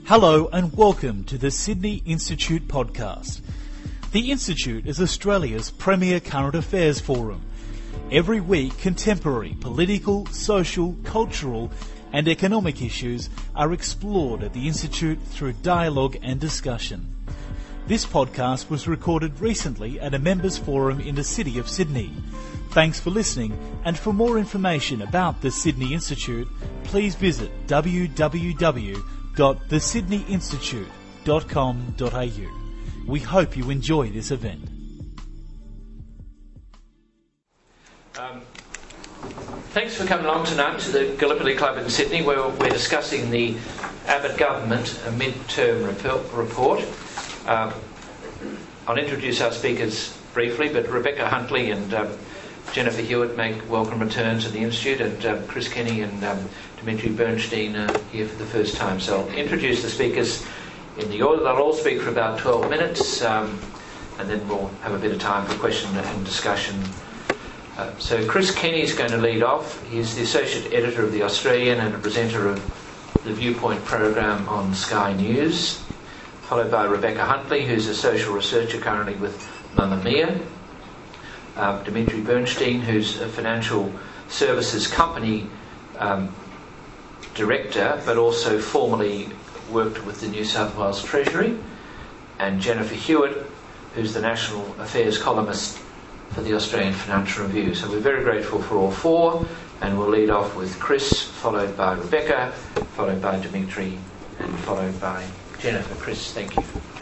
Hello and welcome to the Sydney Institute podcast. The Institute is Australia's premier current affairs forum. Every week, contemporary political, social, cultural and economic issues are explored at the Institute through dialogue and discussion. This podcast was recorded recently at a members forum in the city of Sydney. Thanks for listening, and for more information about the Sydney Institute, please visit www.thesydneyinstitute.com.au. We hope you enjoy this event. Thanks for coming along tonight to the Gallipoli Club in Sydney, where we're discussing the Abbott Government mid-term report. I'll introduce our speakers briefly, but Rebecca Huntley and Jennifer Hewitt make welcome return to the Institute, and Chris Kenny and Dimitri Bernstein are here for the first time. So I'll introduce the speakers in the order. They'll all speak for about 12 minutes, and then we'll have a bit of time for question and discussion. So Chris Kenny is going to lead off. He's the Associate Editor of The Australian and a presenter of the Viewpoint program on Sky News, followed by Rebecca Huntley, who's a social researcher currently with Mamamia. Dimitri Bernstein, who's a financial services company director, but also formerly worked with the New South Wales Treasury, and Jennifer Hewitt, who's the national affairs columnist for the Australian Financial Review. So we're very grateful for all four, and we'll lead off with Chris, followed by Rebecca, followed by Dimitri, and followed by Jennifer. Chris, thank you.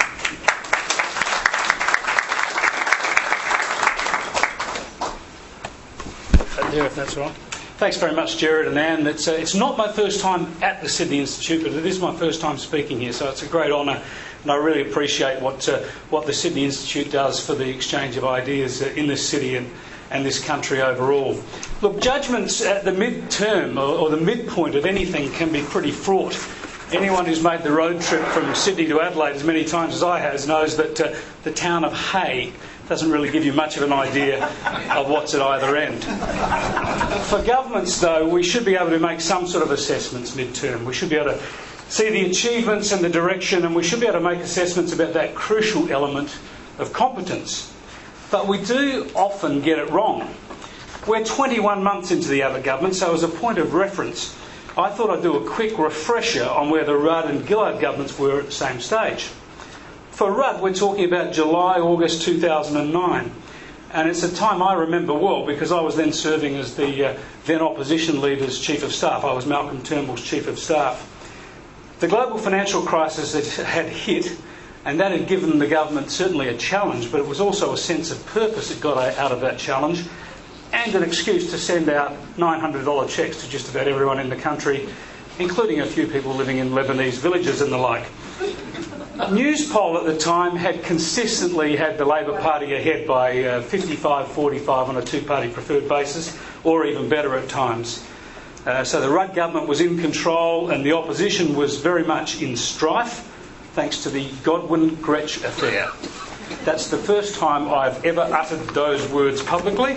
There, if that's all right. Thanks very much, Gerard and Anne. It's not my first time at the Sydney Institute, but it is my first time speaking here, so it's a great honour, and I really appreciate what the Sydney Institute does for the exchange of ideas in this city and this country overall. Look, judgments at the mid-term or the midpoint of anything can be pretty fraught. Anyone who's made the road trip from Sydney to Adelaide as many times as I have knows that the town of Hay doesn't really give you much of an idea of what's at either end. For governments, though, we should be able to make some sort of assessments mid-term. We should be able to see the achievements and the direction, and we should be able to make assessments about that crucial element of competence. But we do often get it wrong. We're 21 months into the Abbott government, so as a point of reference, I thought I'd do a quick refresher on where the Rudd and Gillard governments were at the same stage. For Rudd, we're talking about July, August 2009. And it's a time I remember well because I was then serving as the then opposition leader's chief of staff. I was Malcolm Turnbull's chief of staff. The global financial crisis had hit, and that had given the government certainly a challenge, but it was also a sense of purpose it got out of that challenge, and an excuse to send out $900 cheques to just about everyone in the country, including a few people living in Lebanese villages and the like. Newspoll at the time had consistently had the Labor Party ahead by 55-45 on a two-party preferred basis, or even better at times. So the Rudd government was in control and the opposition was very much in strife, thanks to the Godwin-Gretsch affair. That's the first time I've ever uttered those words publicly,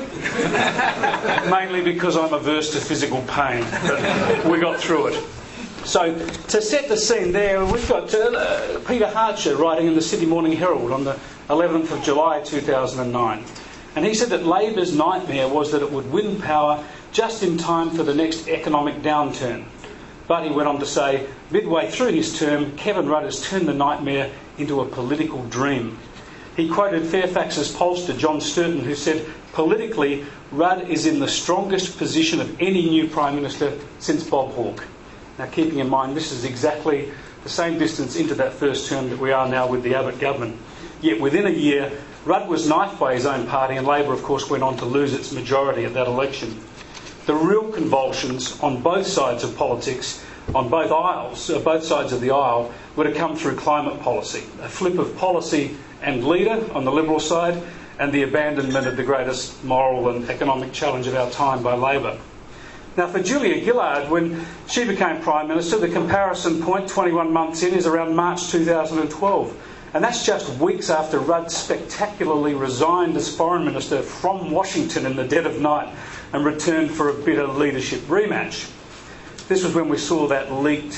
mainly because I'm averse to physical pain. But we got through it. So, to set the scene there, we've got Peter Hartcher writing in the Sydney Morning Herald on the 11th of July 2009. And he said that Labor's nightmare was that it would win power just in time for the next economic downturn. But he went on to say, midway through his term, Kevin Rudd has turned the nightmare into a political dream. He quoted Fairfax's pollster John Sturton, who said, politically, Rudd is in the strongest position of any new Prime Minister since Bob Hawke. Now, keeping in mind, this is exactly the same distance into that first term that we are now with the Abbott government. Yet within a year, Rudd was knifed by his own party, and Labor, of course, went on to lose its majority at that election. The real convulsions on both sides of politics, on both aisles, both sides of the aisle, would have come through climate policy. A flip of policy and leader on the Liberal side, and the abandonment of the greatest moral and economic challenge of our time by Labor. Now, for Julia Gillard, when she became Prime Minister, the comparison point 21 months in is around March 2012. And that's just weeks after Rudd spectacularly resigned as Foreign Minister from Washington in the dead of night and returned for a bitter leadership rematch. This was when we saw that leaked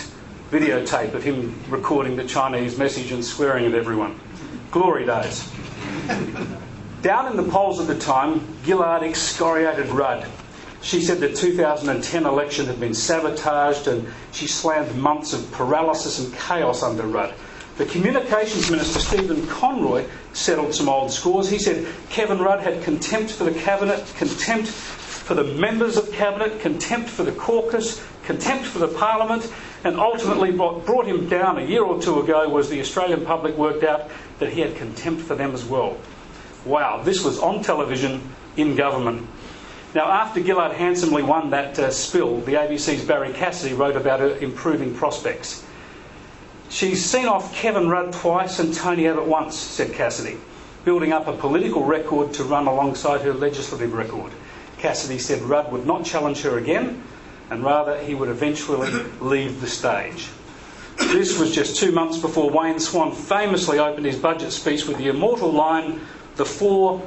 videotape of him recording the Chinese message and swearing at everyone. Glory days. Down in the polls at the time, Gillard excoriated Rudd. She said the 2010 election had been sabotaged, and she slammed months of paralysis and chaos under Rudd. The Communications Minister, Stephen Conroy, settled some old scores. He said Kevin Rudd had contempt for the Cabinet, contempt for the members of Cabinet, contempt for the caucus, contempt for the Parliament, and ultimately what brought him down a year or two ago was the Australian public worked out that he had contempt for them as well. Wow, this was on television, in government. Now, after Gillard handsomely won that spill, the ABC's Barry Cassidy wrote about her improving prospects. She's seen off Kevin Rudd twice and Tony Abbott once, said Cassidy, building up a political record to run alongside her legislative record. Cassidy said Rudd would not challenge her again, and rather he would eventually leave the stage. This was just 2 months before Wayne Swan famously opened his budget speech with the immortal line, the 4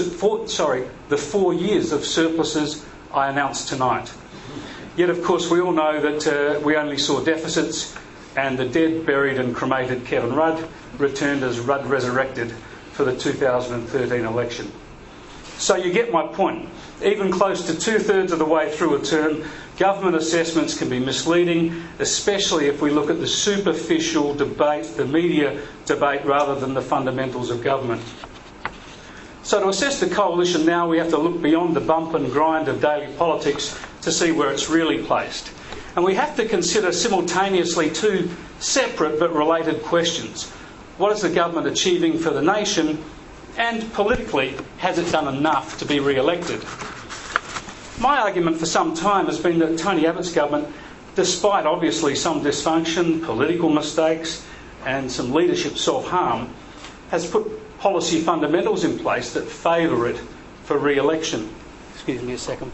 years of surpluses I announced tonight. Yet, of course, we all know that we only saw deficits, and the dead, buried and cremated Kevin Rudd returned as Rudd resurrected for the 2013 election. So you get my point. Even close to 2/3 of the way through a term, government assessments can be misleading, especially if we look at the superficial debate, the media debate, rather than the fundamentals of government. So to assess the coalition now, we have to look beyond the bump and grind of daily politics to see where it's really placed. And we have to consider simultaneously two separate but related questions. What is the government achieving for the nation? And politically, has it done enough to be re-elected? My argument for some time has been that Tony Abbott's government, despite obviously some dysfunction, political mistakes and some leadership self-harm, has put policy fundamentals in place that favour it for re-election. Excuse me a second.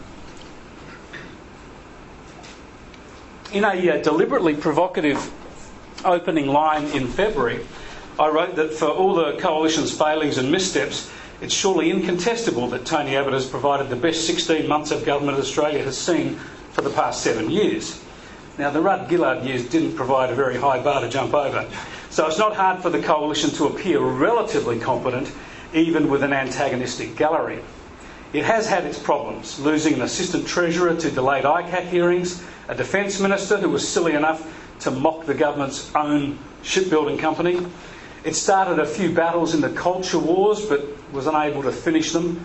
In a deliberately provocative opening line in February, I wrote that for all the coalition's failings and missteps, it's surely incontestable that Tony Abbott has provided the best 16 months of government Australia has seen for the past 7 years. Now, the Rudd-Gillard years didn't provide a very high bar to jump over, so it's not hard for the coalition to appear relatively competent, even with an antagonistic gallery. It has had its problems, losing an assistant treasurer to delayed ICAC hearings, a defence minister who was silly enough to mock the government's own shipbuilding company. It started a few battles in the culture wars, but was unable to finish them.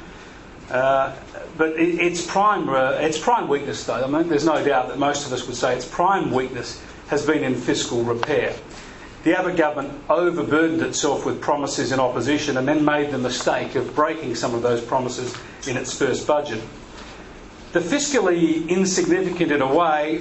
But its prime weakness, though, I mean, there's no doubt that most of us would say its prime weakness has been in fiscal repair. The Abbott government overburdened itself with promises in opposition and then made the mistake of breaking some of those promises in its first budget. The fiscally insignificant, in a way,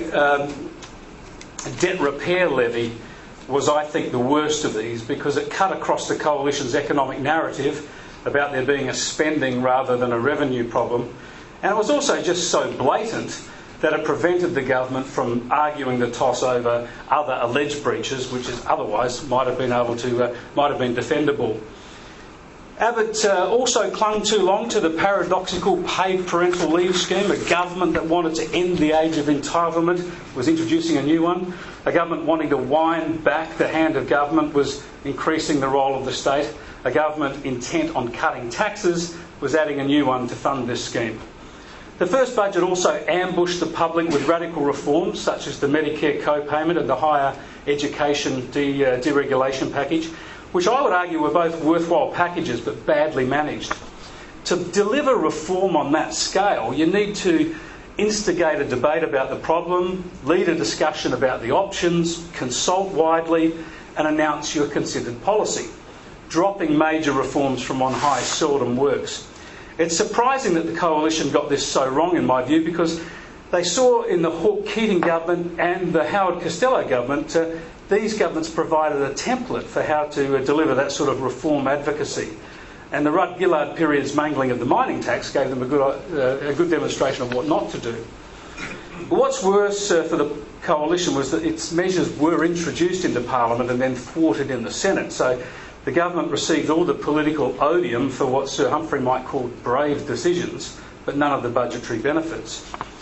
debt repair levy was, I think, the worst of these because it cut across the coalition's economic narrative about there being a spending rather than a revenue problem. And it was also just so blatant that it prevented the government from arguing the toss over other alleged breaches, which is otherwise might have been defendable. Abbott also clung too long to the paradoxical paid parental leave scheme. A government that wanted to end the age of entitlement was introducing a new one. A government wanting to wind back the hand of government was increasing the role of the state. A government intent on cutting taxes was adding a new one to fund this scheme. The first budget also ambushed the public with radical reforms such as the Medicare co-payment and the higher education deregulation package, which I would argue were both worthwhile packages but badly managed. To deliver reform on that scale, you need to instigate a debate about the problem, lead a discussion about the options, consult widely and announce your considered policy. Dropping major reforms from on high seldom works. It's surprising that the coalition got this so wrong, in my view, because they saw in the Hawke-Keating government and the Howard Costello government, these governments provided a template for how to deliver that sort of reform advocacy. And the Rudd-Gillard period's mangling of the mining tax gave them a good demonstration of what not to do. But what's worse for the coalition was that its measures were introduced into Parliament and then thwarted in the Senate. So the government received all the political odium for what Sir Humphrey might call brave decisions, but none of the budgetary benefits.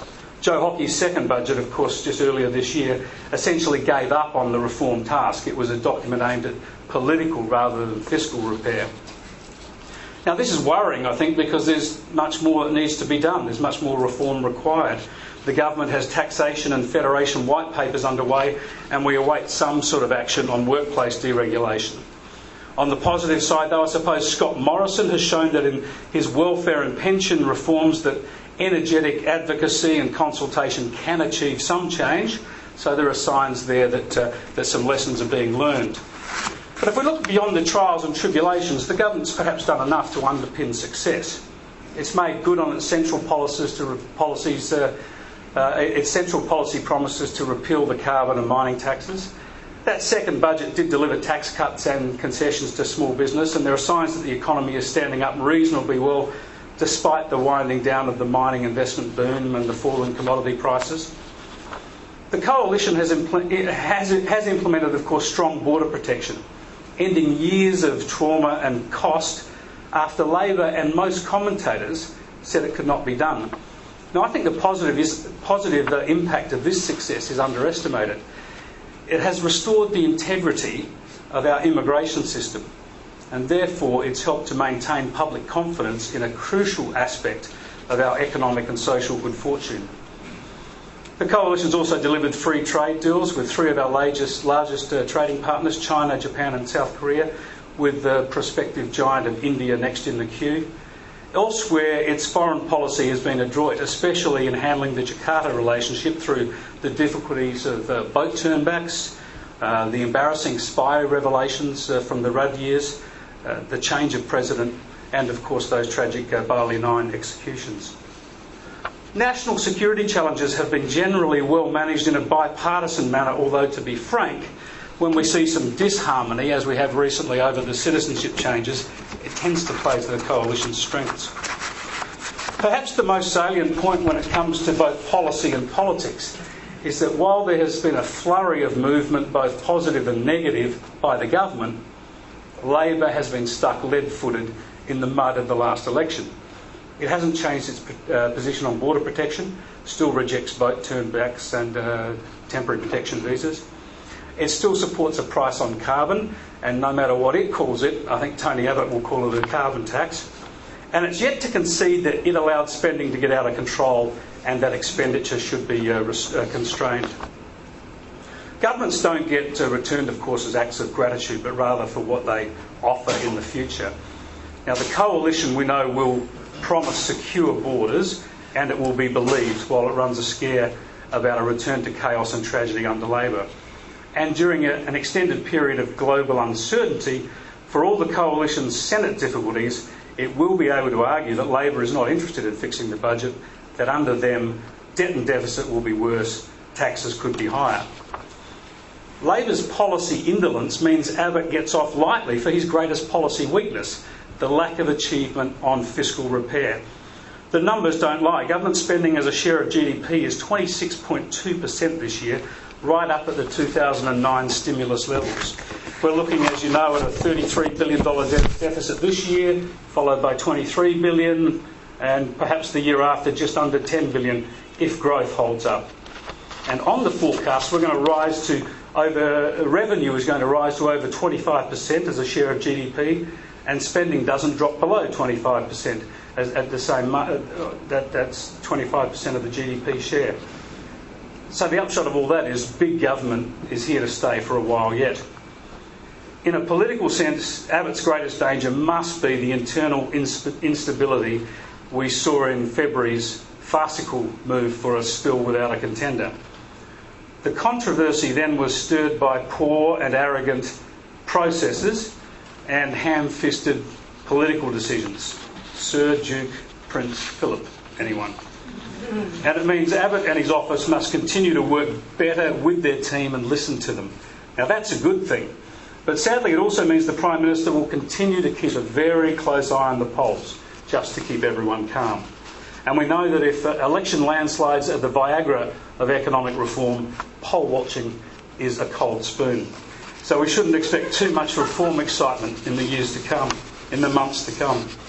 Joe Hockey's second budget, of course, just earlier this year, essentially gave up on the reform task. It was a document aimed at political rather than fiscal repair. Now, this is worrying, I think, because there's much more that needs to be done. There's much more reform required. The government has taxation and federation white papers underway, and we await some sort of action on workplace deregulation. On the positive side, though, I suppose Scott Morrison has shown that in his welfare and pension reforms that energetic advocacy and consultation can achieve some change. So there are signs there that some lessons are being learned. But if we look beyond the trials and tribulations, the government's perhaps done enough to underpin success. It's made good on its central policy promises to repeal the carbon and mining taxes. That second budget did deliver tax cuts and concessions to small business, and there are signs that the economy is standing up reasonably well despite the winding down of the mining investment boom and the fall in commodity prices. The Coalition has implemented, of course, strong border protection, ending years of trauma and cost after Labor and most commentators said it could not be done. Now, I think the positive impact of this success is underestimated. It has restored the integrity of our immigration system, and therefore it's helped to maintain public confidence in a crucial aspect of our economic and social good fortune. The Coalition's also delivered free trade deals with three of our largest trading partners, China, Japan and South Korea, with the prospective giant of India next in the queue. Elsewhere, its foreign policy has been adroit, especially in handling the Jakarta relationship through the difficulties of boat turnbacks, the embarrassing spy revelations from the Rudd years, the change of president, and of course those tragic Bali 9 executions. National security challenges have been generally well managed in a bipartisan manner, although to be frank, when we see some disharmony, as we have recently over the citizenship changes, it tends to play to the Coalition's strengths. Perhaps the most salient point when it comes to both policy and politics is that while there has been a flurry of movement, both positive and negative, by the government, Labor has been stuck lead-footed in the mud of the last election. It hasn't changed its position on border protection, still rejects boat turnbacks and temporary protection visas. It still supports a price on carbon, and no matter what it calls it, I think Tony Abbott will call it a carbon tax. And it's yet to concede that it allowed spending to get out of control and that expenditure should be constrained. Governments don't get returned, of course, as acts of gratitude, but rather for what they offer in the future. Now, the Coalition, we know, will promise secure borders, and it will be believed while it runs a scare about a return to chaos and tragedy under Labor. And during an extended period of global uncertainty, for all the Coalition's Senate difficulties, it will be able to argue that Labor is not interested in fixing the budget, that under them, debt and deficit will be worse, taxes could be higher. Labor's policy indolence means Abbott gets off lightly for his greatest policy weakness, the lack of achievement on fiscal repair. The numbers don't lie. Government spending as a share of GDP is 26.2% this year, right up at the 2009 stimulus levels. We're looking, as you know, at a $33 billion deficit this year, followed by $23 billion, and perhaps the year after just under $10 billion if growth holds up. And on the forecast, we're going to rise to revenue is going to rise to over 25% as a share of GDP, and spending doesn't drop below 25% at the same. That's 25% of the GDP share. So the upshot of all that is big government is here to stay for a while yet. In a political sense, Abbott's greatest danger must be the internal instability we saw in February's farcical move for a spill without a contender. The controversy then was stirred by poor and arrogant processes and ham-fisted political decisions. Sir, Duke, Prince Philip, anyone. And it means Abbott and his office must continue to work better with their team and listen to them. Now that's a good thing. But sadly it also means the Prime Minister will continue to keep a very close eye on the polls, just to keep everyone calm. And we know that if election landslides are the Viagra of economic reform, poll watching is a cold spoon. So we shouldn't expect too much reform excitement in the years to come, in the months to come.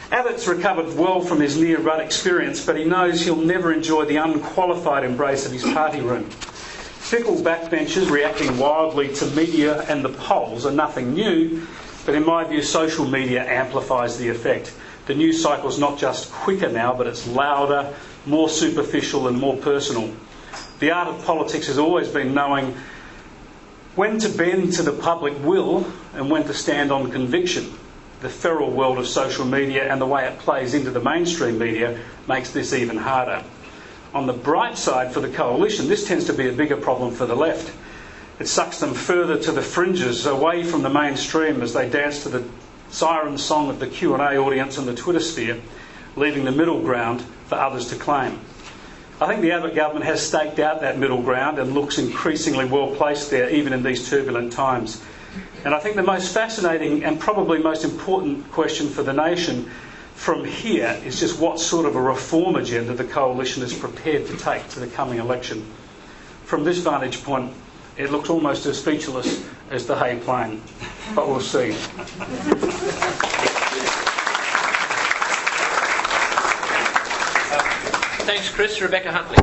Abbott's recovered well from his near Rudd experience, but he knows he'll never enjoy the unqualified embrace of his party room. Fickle backbenchers reacting wildly to media and the polls are nothing new, but in my view social media amplifies the effect. The news cycle's not just quicker now, but it's louder, more superficial and more personal. The art of politics has always been knowing when to bend to the public will and when to stand on conviction. The feral world of social media and the way it plays into the mainstream media makes this even harder. On the bright side for the coalition, this tends to be a bigger problem for the left. It sucks them further to the fringes, away from the mainstream as they dance to the siren song of the Q&A audience and the Twitter sphere, leaving the middle ground for others to claim. I think the Abbott government has staked out that middle ground and looks increasingly well placed there, even in these turbulent times. And I think the most fascinating and probably most important question for the nation from here is just what sort of a reform agenda the coalition is prepared to take to the coming election. From this vantage point, it looks almost as featureless as the Hay Plain, but we'll see. Thanks, Chris. Rebecca Huntley.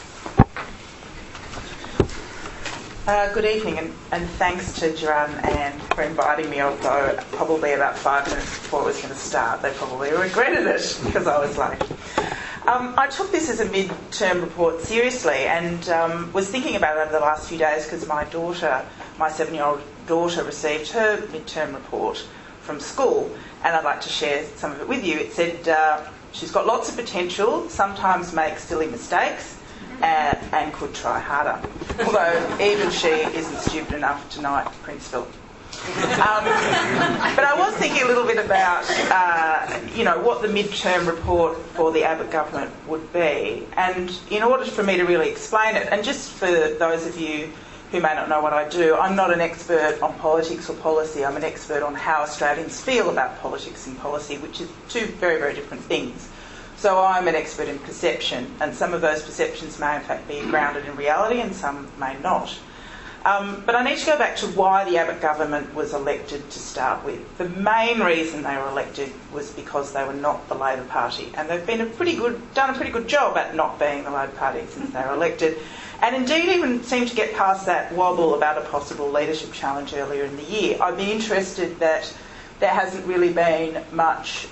Good evening, and thanks to Gerard and Anne for inviting me, although probably about 5 minutes before it was going to start they probably regretted it because I was late. I took this as a mid-term report seriously and was thinking about it over the last few days because my 7-year-old daughter, received her mid-term report from school, and I'd like to share some of it with you. It said she's got lots of potential, sometimes makes silly mistakes, and could try harder. Although even she isn't stupid enough to knight Prince Philip. But I was thinking a little bit about, what the mid-term report for the Abbott government would be. And in order for me to really explain it, and just for those of you who may not know what I do, I'm not an expert on politics or policy. I'm an expert on how Australians feel about politics and policy, which is two very, very different things. So I'm an expert in perception, and some of those perceptions may in fact be grounded in reality and some may not. But I need to go back to why the Abbott government was elected to start with. The main reason they were elected was because they were not the Labor Party, and they've been done a pretty good job at not being the Labor Party since they were elected, and indeed even seemed to get past that wobble about a possible leadership challenge earlier in the year. I'd be interested that there hasn't really been much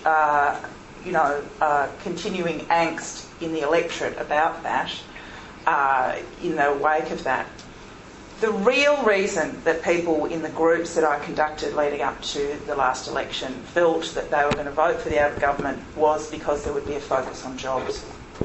continuing angst in the electorate about that in the wake of that. The real reason that people in the groups that I conducted leading up to the last election felt that they were going to vote for the Abbott government was because there would be a focus on jobs.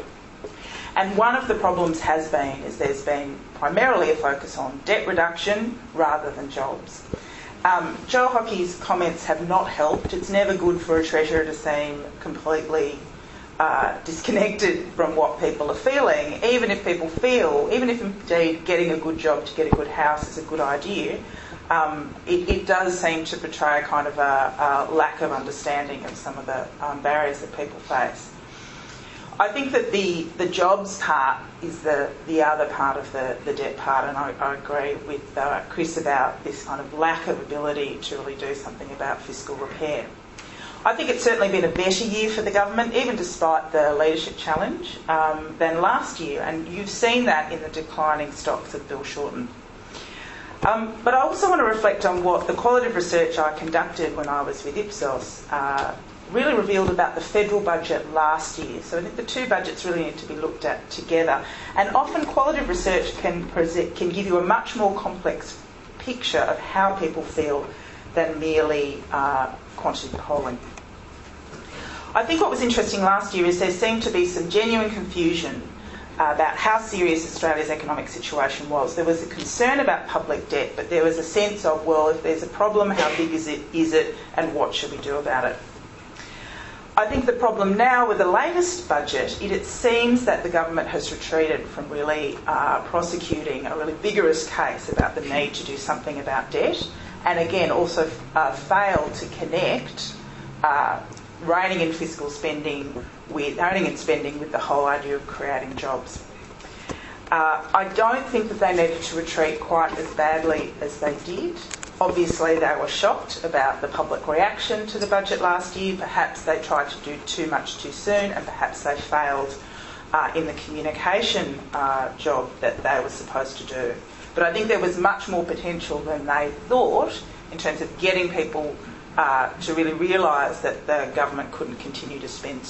And one of the problems has been is there's been primarily a focus on debt reduction rather than jobs. Joe Hockey's comments have not helped. It's never good for a treasurer to seem completely disconnected from what people are feeling, even if indeed getting a good job to get a good house is a good idea. It does seem to portray a kind of a lack of understanding of some of the barriers that people face. I think that the jobs part is the other part of the debt part, and I agree with Chris about this kind of lack of ability to really do something about fiscal repair. I think it's certainly been a better year for the government, even despite the leadership challenge, than last year, and you've seen that in the declining stocks of Bill Shorten. But I also want to reflect on what the qualitative research I conducted when I was with Ipsos really revealed about the federal budget last year. So I think the two budgets really need to be looked at together. And often qualitative research can give you a much more complex picture of how people feel than merely quantitative polling. I think what was interesting last year is there seemed to be some genuine confusion about how serious Australia's economic situation was. There was a concern about public debt, but there was a sense of, well, if there's a problem, how big is it, and what should we do about it? I think the problem now with the latest budget, it seems that the government has retreated from really prosecuting a really vigorous case about the need to do something about debt, and again also failed to connect reining in fiscal spending with the whole idea of creating jobs. I don't think that they needed to retreat quite as badly as they did. Obviously, they were shocked about the public reaction to the budget last year. Perhaps they tried to do too much too soon, and perhaps they failed in the communication job that they were supposed to do. But I think there was much more potential than they thought in terms of getting people to really realise that the government couldn't continue to spend.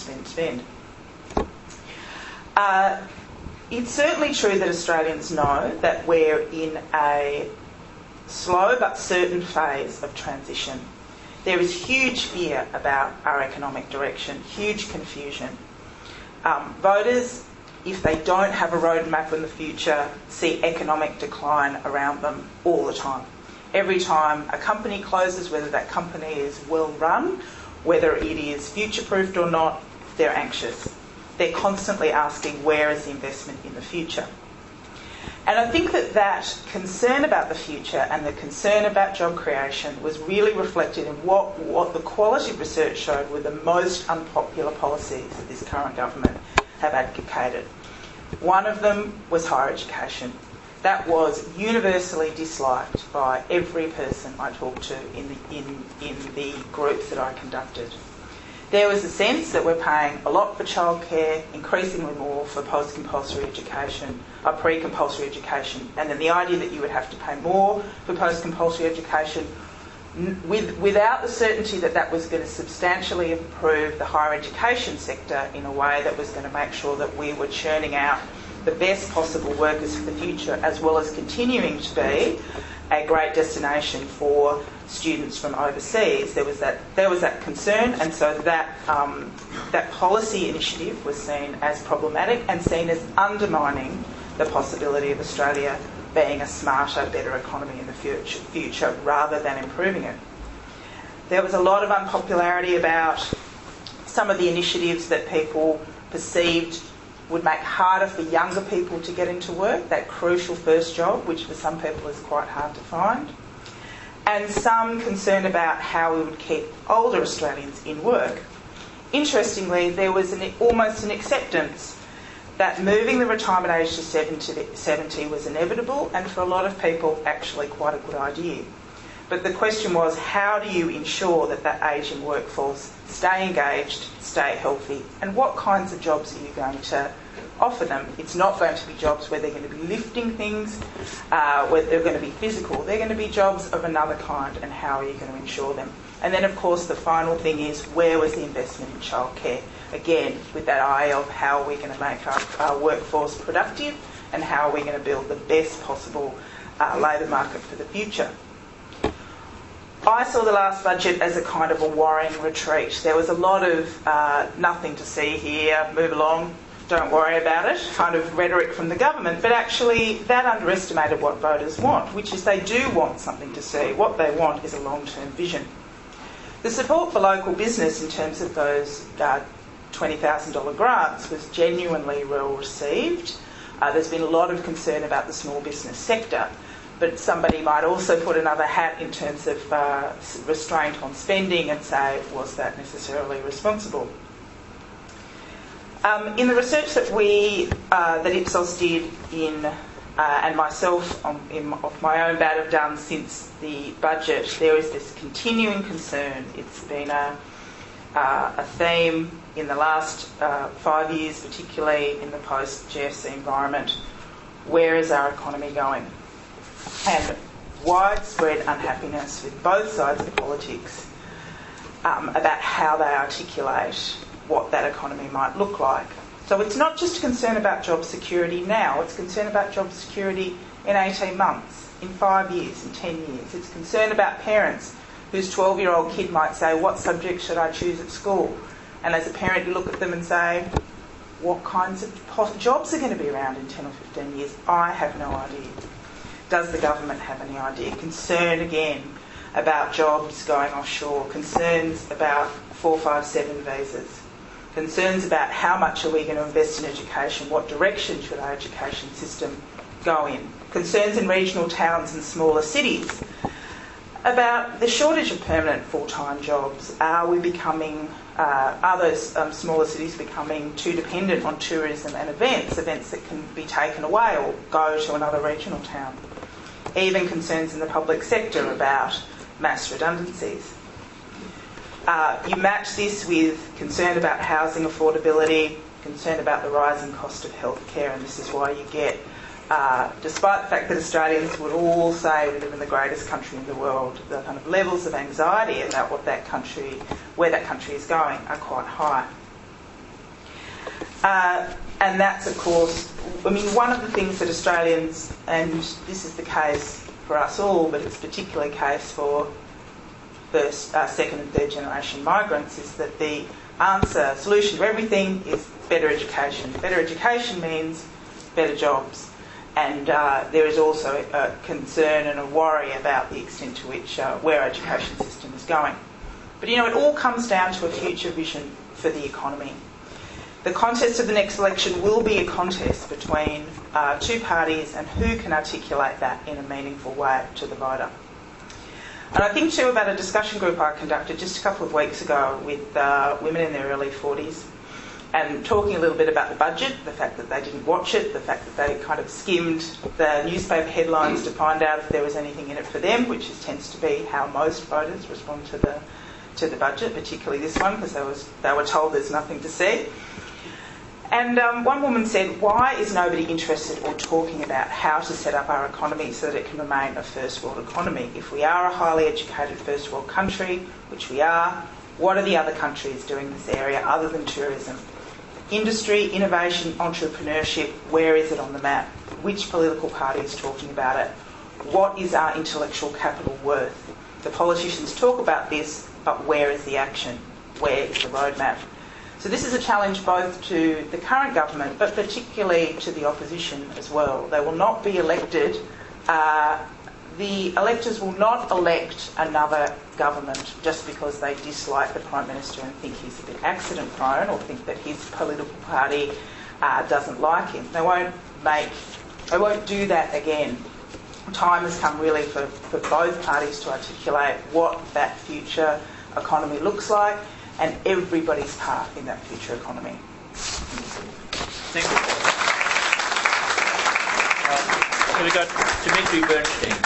It's certainly true that Australians know that we're in a slow but certain phase of transition. There is huge fear about our economic direction, huge confusion. Voters, if they don't have a roadmap in the future, see economic decline around them all the time. Every time a company closes, whether that company is well run, whether it is future-proofed or not, they're anxious. They're constantly asking, where is the investment in the future? And I think that concern about the future and the concern about job creation was really reflected in what the quality of research showed were the most unpopular policies that this current government have advocated. One of them was higher education. That was universally disliked by every person I talked to in the groups that I conducted. There was a sense that we're paying a lot for childcare, increasingly more for post-compulsory education, pre-compulsory education, and then the idea that you would have to pay more for post-compulsory education without the certainty that that was going to substantially improve the higher education sector in a way that was going to make sure that we were churning out the best possible workers for the future, as well as continuing to be a great destination for students from overseas. There was that concern, and so that policy initiative was seen as problematic and seen as undermining the possibility of Australia being a smarter, better economy in the future rather than improving it. There was a lot of unpopularity about some of the initiatives that people perceived would make harder for younger people to get into work, that crucial first job, which for some people is quite hard to find, and some concern about how we would keep older Australians in work. Interestingly, there was almost an acceptance that moving the retirement age to 70 was inevitable, and for a lot of people actually quite a good idea. But the question was, how do you ensure that that ageing workforce stay engaged, stay healthy, and what kinds of jobs are you going to offer them? It's not going to be jobs where they're going to be lifting things, where they're going to be physical. They're going to be jobs of another kind, and how are you going to ensure them? And then, of course, the final thing is, where was the investment in childcare? Again, with that eye of how are we going to make our workforce productive, and how are we going to build the best possible labour market for the future. I saw the last budget as a kind of a worrying retreat. There was a lot of nothing to see here, move along, don't worry about it, kind of rhetoric from the government, but actually that underestimated what voters want, which is they do want something to see. What they want is a long-term vision. The support for local business in terms of those $20,000 grants was genuinely well received. There's been a lot of concern about the small business sector, but somebody might also put another hat in terms of restraint on spending and say, was that necessarily responsible? In the research that that Ipsos did and myself of my own bat have done since the budget, there is this continuing concern. It's been a theme in the last 5 years, particularly in the post-GFC environment. Where is our economy going? And widespread unhappiness with both sides of politics about how they articulate what that economy might look like. So it's not just a concern about job security now, it's concern about job security in 18 months, in 5 years, in 10 years. It's concern about parents whose 12-year-old kid might say, what subject should I choose at school? And as a parent, you look at them and say, what kinds of jobs are going to be around in 10 or 15 years? I have no idea. Does the government have any idea? Concern again about jobs going offshore, concerns about 457 visas, concerns about how much are we going to invest in education, what direction should our education system go in, concerns in regional towns and smaller cities about the shortage of permanent full-time jobs. Are we becoming, those smaller cities becoming too dependent on tourism and events that can be taken away or go to another regional town? even concerns in the public sector about mass redundancies. You match this with concern about housing affordability, concern about the rising cost of healthcare, and this is why you get, despite the fact that Australians would all say we live in the greatest country in the world, the kind of levels of anxiety about where that country is going are quite high. And that's, of course, I mean, one of the things that Australians, and this is the case for us all, but it's particularly the case for first, second and third generation migrants, is that the solution to everything is better education. Better education means better jobs. And there is also a concern and a worry about the extent to which where our education system is going. But, it all comes down to a future vision for the economy. The contest of the next election will be a contest between two parties and who can articulate that in a meaningful way to the voter. And I think too about a discussion group I conducted just a couple of weeks ago with women in their early 40s, and talking a little bit about the budget, the fact that they didn't watch it, the fact that they kind of skimmed the newspaper headlines to find out if there was anything in it for them, which tends to be how most voters respond to the budget, particularly this one, because they were told there's nothing to see. And one woman said, why is nobody interested or talking about how to set up our economy so that it can remain a first world economy? If we are a highly educated first world country, which we are, what are the other countries doing in this area other than tourism? Industry, innovation, entrepreneurship, where is it on the map? Which political party is talking about it? What is our intellectual capital worth? The politicians talk about this, but where is the action? Where is the roadmap? So this is a challenge both to the current government, but particularly to the opposition as well. They will not be elected. The electors will not elect another government just because they dislike the Prime Minister and think he's a bit accident prone, or think that his political party doesn't like him. They won't do that again. Time has come really for both parties to articulate what that future economy looks like, and everybody's part in that future economy. Thank you. So we've got Dimitri Bernstein.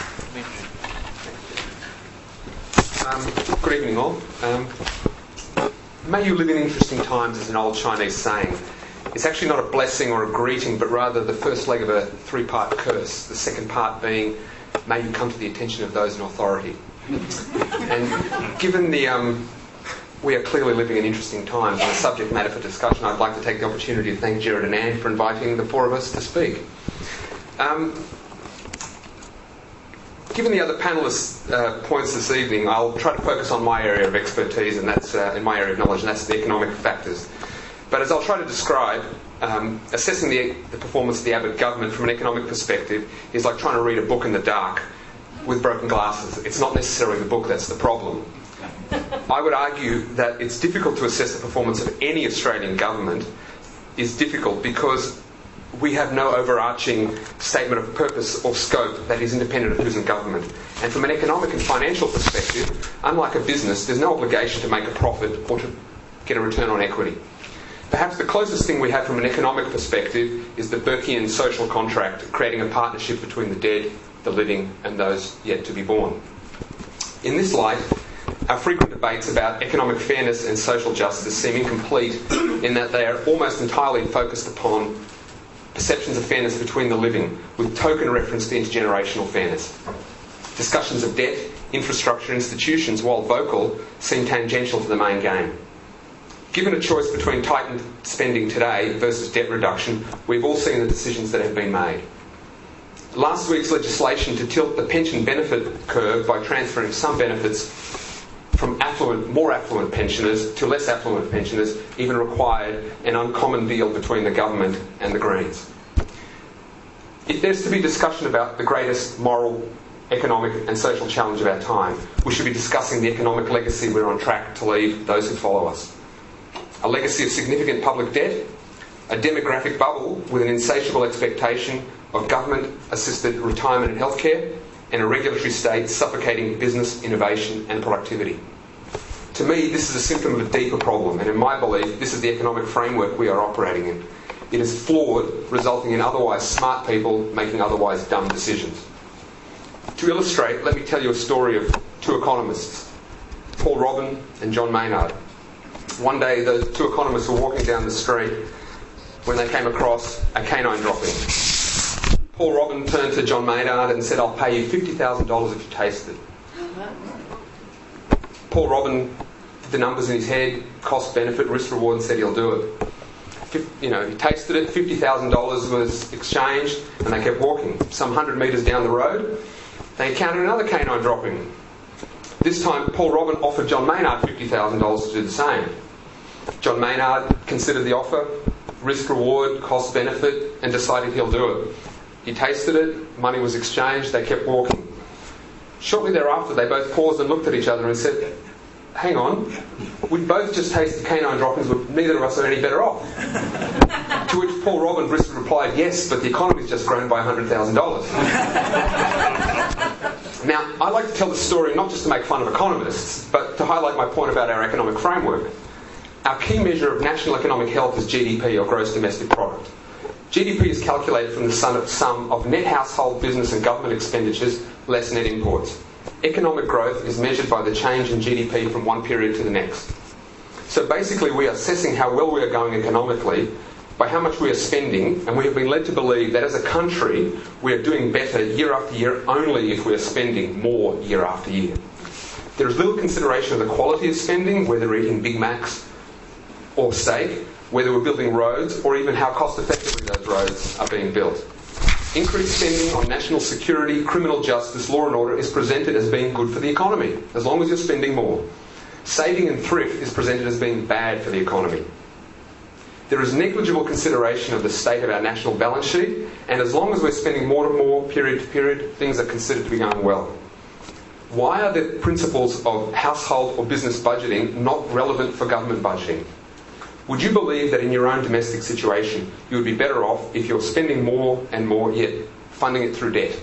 Good evening all. May you live in interesting times is an old Chinese saying. It's actually not a blessing or a greeting, but rather the first leg of a three-part curse, the second part being, may you come to the attention of those in authority. And given we are clearly living in interesting times and the subject matter for discussion, I'd like to take the opportunity to thank Gerard and Anne for inviting the four of us to speak. Given the other panellists' points this evening, I'll try to focus on my area of expertise, and that's in my area of knowledge, and that's the economic factors. But as I'll try to describe, assessing the performance of the Abbott government from an economic perspective is like trying to read a book in the dark with broken glasses. It's not necessarily the book that's the problem. I would argue that it's difficult to assess the performance of any Australian government is difficult because we have no overarching statement of purpose or scope that is independent of who's in government. And from an economic and financial perspective, unlike a business, there's no obligation to make a profit or to get a return on equity. Perhaps the closest thing we have from an economic perspective is the Burkean social contract, creating a partnership between the dead, the living, and those yet to be born. In this light, our frequent debates about economic fairness and social justice seem incomplete in that they are almost entirely focused upon perceptions of fairness between the living, with token reference to intergenerational fairness. Discussions of debt, infrastructure, institutions, while vocal, seem tangential to the main game. Given a choice between tightened spending today versus debt reduction, we've all seen the decisions that have been made. Last week's legislation to tilt the pension benefit curve by transferring some benefits from more affluent pensioners to less affluent pensioners even required an uncommon deal between the government and the Greens. If there's to be discussion about the greatest moral, economic and social challenge of our time, we should be discussing the economic legacy we're on track to leave those who follow us. A legacy of significant public debt, a demographic bubble with an insatiable expectation of government-assisted retirement and healthcare, and a regulatory state suffocating business, innovation and productivity. To me, this is a symptom of a deeper problem, and in my belief, this is the economic framework we are operating in. It is flawed, resulting in otherwise smart people making otherwise dumb decisions. To illustrate, let me tell you a story of two economists, Paul Robin and John Maynard. One day the two economists were walking down the street when they came across a canine dropping. Paul Robin turned to John Maynard and said, "I'll pay you $50,000 if you taste it." Paul Robin did the numbers in his head, cost, benefit, risk, reward, and said he'll do it. He tasted it, $50,000 was exchanged, and they kept walking. Some 100 metres down the road, they encountered another canine dropping. This time, Paul Robin offered John Maynard $50,000 to do the same. John Maynard considered the offer, risk, reward, cost, benefit, and decided he'll do it. He tasted it, money was exchanged, they kept walking. Shortly thereafter, they both paused and looked at each other and said, "Hang on, we both just tasted canine droppings, but neither of us are any better off." To which Paul Robin briskly replied, "Yes, but the economy's just grown by $100,000. Now, I like to tell this story not just to make fun of economists, but to highlight my point about our economic framework. Our key measure of national economic health is GDP, or gross domestic product. GDP is calculated from the sum of net household, business and government expenditures less net imports. Economic growth is measured by the change in GDP from one period to the next. So basically we are assessing how well we are going economically by how much we are spending, and we have been led to believe that as a country we are doing better year after year only if we are spending more year after year. There is little consideration of the quality of spending, whether we're eating Big Macs or steak, whether we're building roads, or even how cost effectively those roads are being built. Increased spending on national security, criminal justice, law and order is presented as being good for the economy, as long as you're spending more. Saving and thrift is presented as being bad for the economy. There is negligible consideration of the state of our national balance sheet, and as long as we're spending more and more period to period, things are considered to be going well. Why are the principles of household or business budgeting not relevant for government budgeting? Would you believe that in your own domestic situation you would be better off if you're spending more and more yet funding it through debt?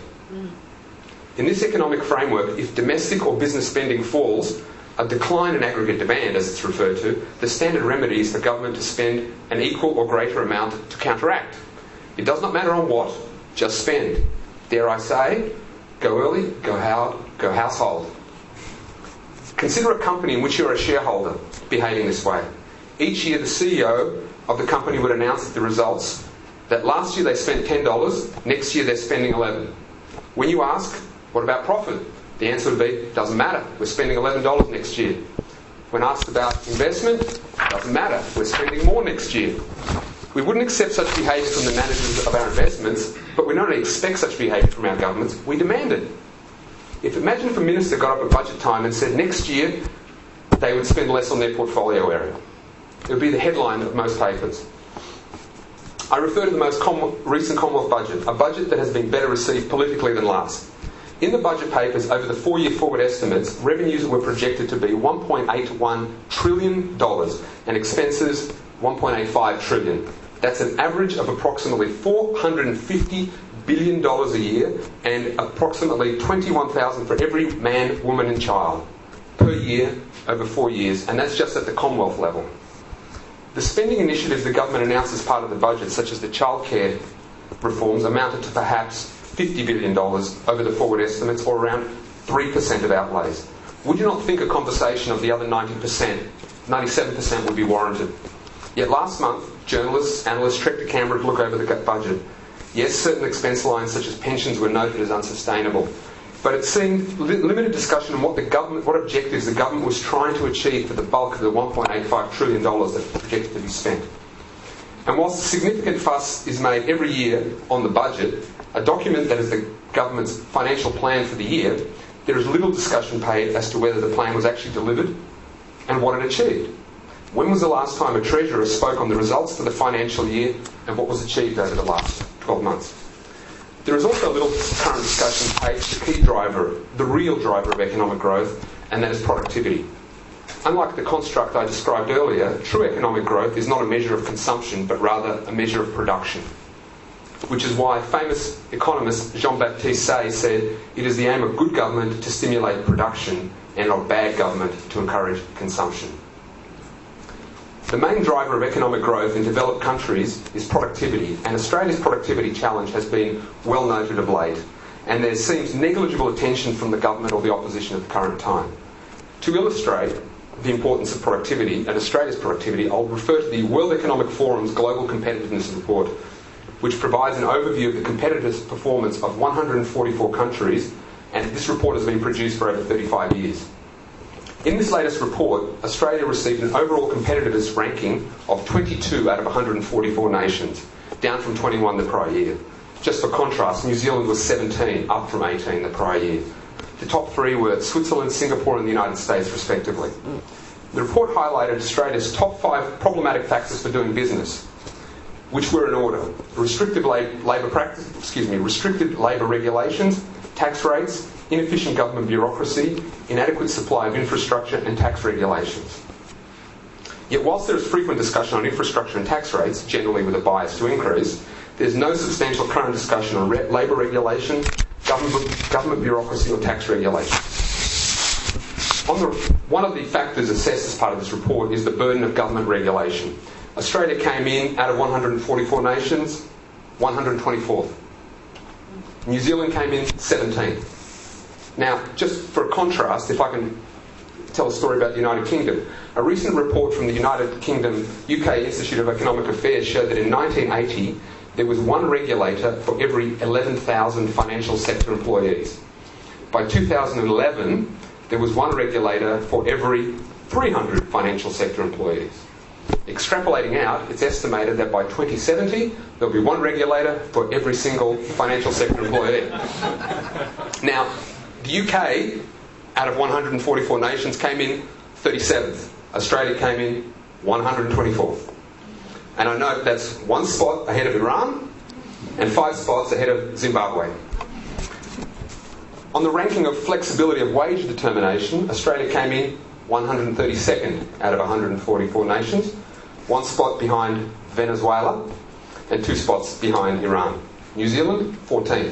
In this economic framework, if domestic or business spending falls, a decline in aggregate demand, as it's referred to, the standard remedy is for government to spend an equal or greater amount to counteract. It does not matter on what, just spend. Dare I say, go early, go hard, go household. Consider a company in which you're a shareholder behaving this way. Each year the CEO of the company would announce the results that last year they spent $10, next year they're spending $11. When you ask, what about profit? The answer would be, doesn't matter, we're spending $11 next year. When asked about investment, doesn't matter, we're spending more next year. We wouldn't accept such behaviour from the managers of our investments, but we not only expect such behaviour from our governments, we demand it. Imagine if a minister got up at budget time and said next year they would spend less on their portfolio area. It would be the headline of most papers. I refer to the most recent Commonwealth budget, a budget that has been better received politically than last. In the budget papers, over the 4-year forward estimates, revenues were projected to be $1.81 trillion and expenses $1.85 trillion. That's an average of approximately $450 billion a year and approximately $21,000 for every man, woman and child per year over 4 years, and that's just at the Commonwealth level. The spending initiatives the government announced as part of the budget, such as the childcare reforms, amounted to perhaps $50 billion over the forward estimates, or around 3% of outlays. Would you not think a conversation of the other 97% would be warranted? Yet last month, journalists, analysts trekked to Canberra to look over the budget. Yes, certain expense lines such as pensions were noted as unsustainable, but it seemed limited discussion on what objectives the government was trying to achieve for the bulk of the $1.85 trillion that was projected to be spent. And whilst a significant fuss is made every year on the budget, a document that is the government's financial plan for the year, there is little discussion paid as to whether the plan was actually delivered and what it achieved. When was the last time a treasurer spoke on the results for the financial year and what was achieved over the last 12 months? There is also little current discussion paid to the key driver, the real driver of economic growth, and that is productivity. Unlike the construct I described earlier, true economic growth is not a measure of consumption, but rather a measure of production. Which is why famous economist Jean-Baptiste Say said, "It is the aim of good government to stimulate production and of bad government to encourage consumption." The main driver of economic growth in developed countries is productivity, and Australia's productivity challenge has been well noted of late. and there seems negligible attention from the government or the opposition at the current time. To illustrate the importance of productivity and Australia's productivity, I'll refer to the World Economic Forum's Global Competitiveness Report, which provides an overview of the competitive performance of 144 countries, and this report has been produced for over 35 years. In this latest report, Australia received an overall competitiveness ranking of 22 out of 144 nations, down from 21 the prior year. Just for contrast, New Zealand was 17, up from 18 the prior year. The top three were Switzerland, Singapore and the United States, respectively. The report highlighted Australia's top 5 problematic factors for doing business, which were in order: restrictive labour regulations, tax rates, inefficient government bureaucracy, inadequate supply of infrastructure and tax regulations. Yet whilst there is frequent discussion on infrastructure and tax rates, generally with a bias to increase, there is no substantial current discussion on labour regulation, government bureaucracy or tax regulation. One of the factors assessed as part of this report is the burden of government regulation. Australia came in, out of 144 nations, 124th. New Zealand came in 17th. Now, just for a contrast, if I can tell a story about the United Kingdom. A recent report from the United Kingdom UK Institute of Economic Affairs showed that in 1980, there was one regulator for every 11,000 financial sector employees. By 2011, there was one regulator for every 300 financial sector employees. Extrapolating out, it's estimated that by 2070, there'll be one regulator for every single financial sector employee. Now, the UK, out of 144 nations, came in 37th. Australia came in 124th. And I note that's 1 spot ahead of Iran and 5 spots ahead of Zimbabwe. On the ranking of flexibility of wage determination, Australia came in 132nd out of 144 nations, 1 spot behind Venezuela and 2 spots behind Iran. New Zealand, 14th.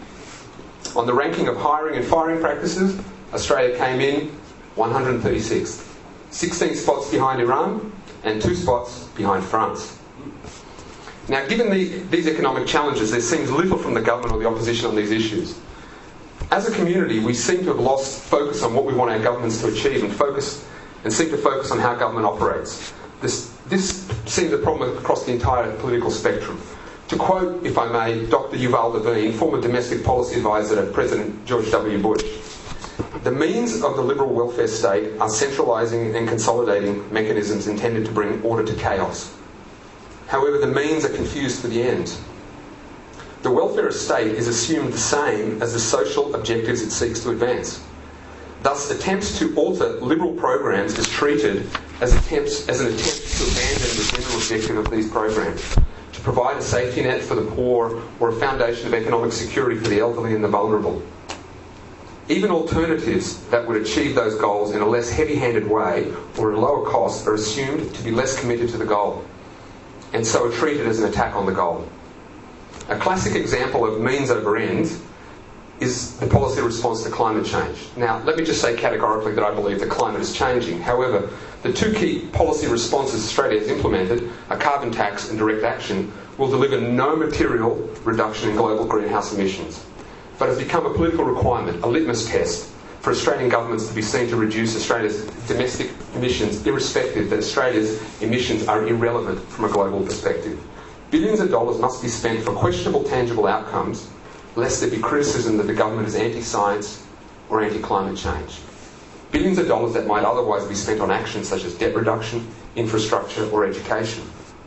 On the ranking of hiring and firing practices, Australia came in 136th, 16 spots behind Iran and 2 spots behind France. Now, given these economic challenges, there seems little from the government or the opposition on these issues. As a community, we seem to have lost focus on what we want our governments to achieve and seem to focus on how government operates. This seems a problem across the entire political spectrum. To quote, if I may, Dr. Yuval Levine, former domestic policy advisor to President George W. Bush, "The means of the liberal welfare state are centralising and consolidating mechanisms intended to bring order to chaos. However, the means are confused for the end. The welfare state is assumed the same as the social objectives it seeks to advance. Thus, attempts to alter liberal programs is treated as an attempt to abandon the general objective of these programs, to provide a safety net for the poor or a foundation of economic security for the elderly and the vulnerable. Even alternatives that would achieve those goals in a less heavy-handed way or at a lower cost are assumed to be less committed to the goal, and so are treated as an attack on the goal. A classic example of means over ends is the policy response to climate change. Now, let me just say categorically that I believe the climate is changing. However, the 2 key policy responses Australia has implemented, a carbon tax and direct action, will deliver no material reduction in global greenhouse emissions, but has become a political requirement, a litmus test for Australian governments to be seen to reduce Australia's domestic emissions, irrespective that Australia's emissions are irrelevant from a global perspective. Billions of dollars must be spent for questionable tangible outcomes, lest there be criticism that the government is anti-science or anti-climate change. Billions of dollars that might otherwise be spent on actions such as debt reduction, infrastructure or education.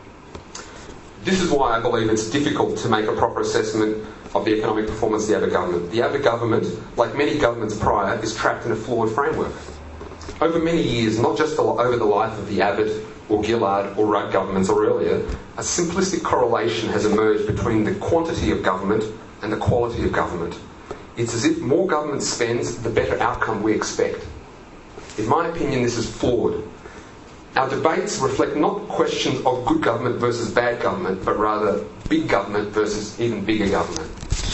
This is why I believe it's difficult to make a proper assessment of the economic performance of the Abbott government. The Abbott government, like many governments prior, is trapped in a flawed framework. Over many years, not just over the life of the Abbott or Gillard or Rudd governments or earlier, a simplistic correlation has emerged between the quantity of government and the quality of government. It's as if more government spends, the better outcome we expect. In my opinion, this is flawed. Our debates reflect not questions of good government versus bad government, but rather big government versus even bigger government.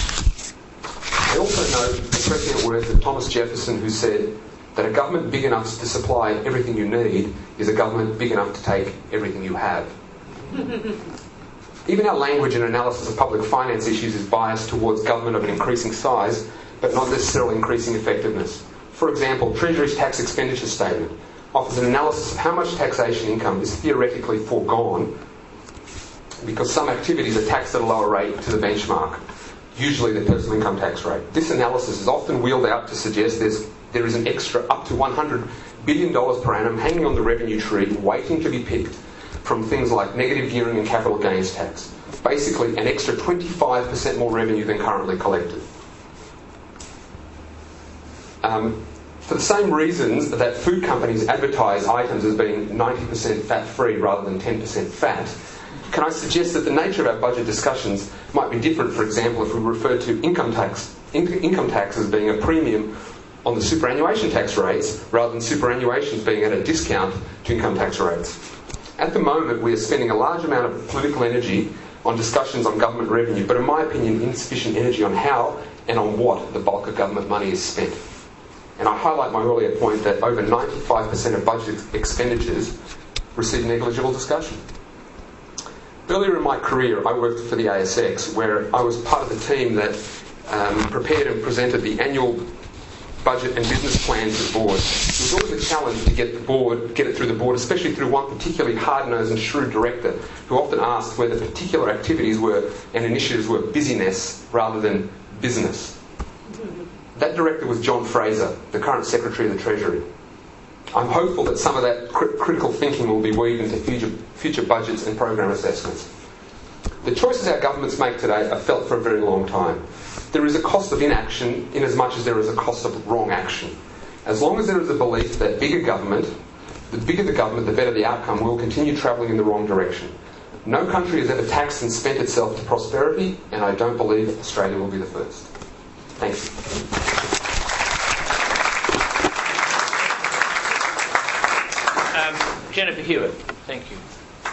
I also note, especially at words of Thomas Jefferson, who said that a government big enough to supply everything you need is a government big enough to take everything you have. Even our language and analysis of public finance issues is biased towards government of an increasing size, but not necessarily increasing effectiveness. For example, Treasury's tax expenditure statement offers an analysis of how much taxation income is theoretically foregone because some activities are taxed at a lower rate to the benchmark, usually the personal income tax rate. This analysis is often wheeled out to suggest there is an extra up to $100 billion per annum hanging on the revenue tree waiting to be picked from things like negative gearing and capital gains tax. Basically, an extra 25% more revenue than currently collected. For the same reasons that food companies advertise items as being 90% fat-free rather than 10% fat, can I suggest that the nature of our budget discussions might be different, for example, if we refer to income tax as being a premium on the superannuation tax rates rather than superannuations being at a discount to income tax rates. At the moment, we are spending a large amount of political energy on discussions on government revenue, but in my opinion, insufficient energy on how and on what the bulk of government money is spent. And I highlight my earlier point that over 95% of budget expenditures receive negligible discussion. Earlier in my career, I worked for the ASX, where I was part of the team that prepared and presented the annual budget and business plan to the board. It was always a challenge to get it through the board, especially through one particularly hard-nosed and shrewd director who often asked whether particular activities and initiatives were busyness rather than business. That director was John Fraser, the current Secretary of the Treasury. I'm hopeful that some of that critical thinking will be weaved into future budgets and program assessments. The choices our governments make today are felt for a very long time. There is a cost of inaction in as much as there is a cost of wrong action. As long as there is a belief that the bigger the government, the better the outcome, we will continue travelling in the wrong direction. No country has ever taxed and spent itself to prosperity, and I don't believe Australia will be the first. Thanks. Jennifer Hewitt, thank you.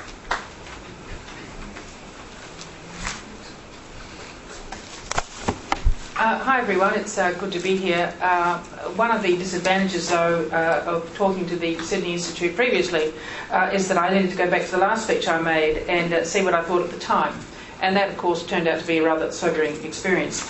Hi everyone, it's good to be here. One of the disadvantages though of talking to the Sydney Institute previously is that I needed to go back to the last speech I made and see what I thought at the time. And that of course turned out to be a rather sobering experience.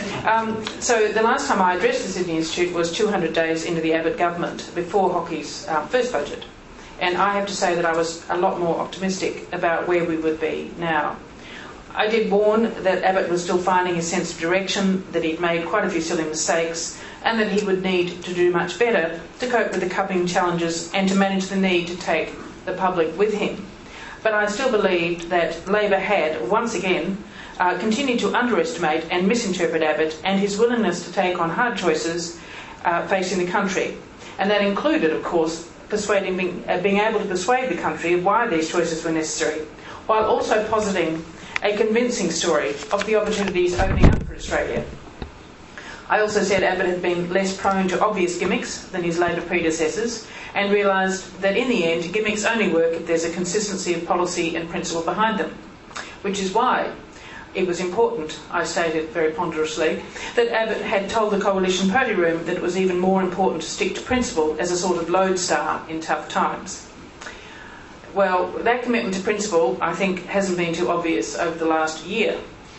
So the last time I addressed the Sydney Institute was 200 days into the Abbott government, before Hockey's first budget. And I have to say that I was a lot more optimistic about where we would be now. I did warn that Abbott was still finding a sense of direction, that he'd made quite a few silly mistakes, and that he would need to do much better to cope with the coming challenges and to manage the need to take the public with him. But I still believed that Labor had, once again, continued to underestimate and misinterpret Abbott and his willingness to take on hard choices facing the country. And that included, of course, being able to persuade the country of why these choices were necessary, while also positing a convincing story of the opportunities opening up for Australia. I also said Abbott had been less prone to obvious gimmicks than his Labor predecessors, and realised that in the end gimmicks only work if there's a consistency of policy and principle behind them, which is why it was important, I stated very ponderously, that Abbott had told the Coalition Party Room that it was even more important to stick to principle as a sort of lodestar in tough times. Well, that commitment to principle, I think, hasn't been too obvious over the last year.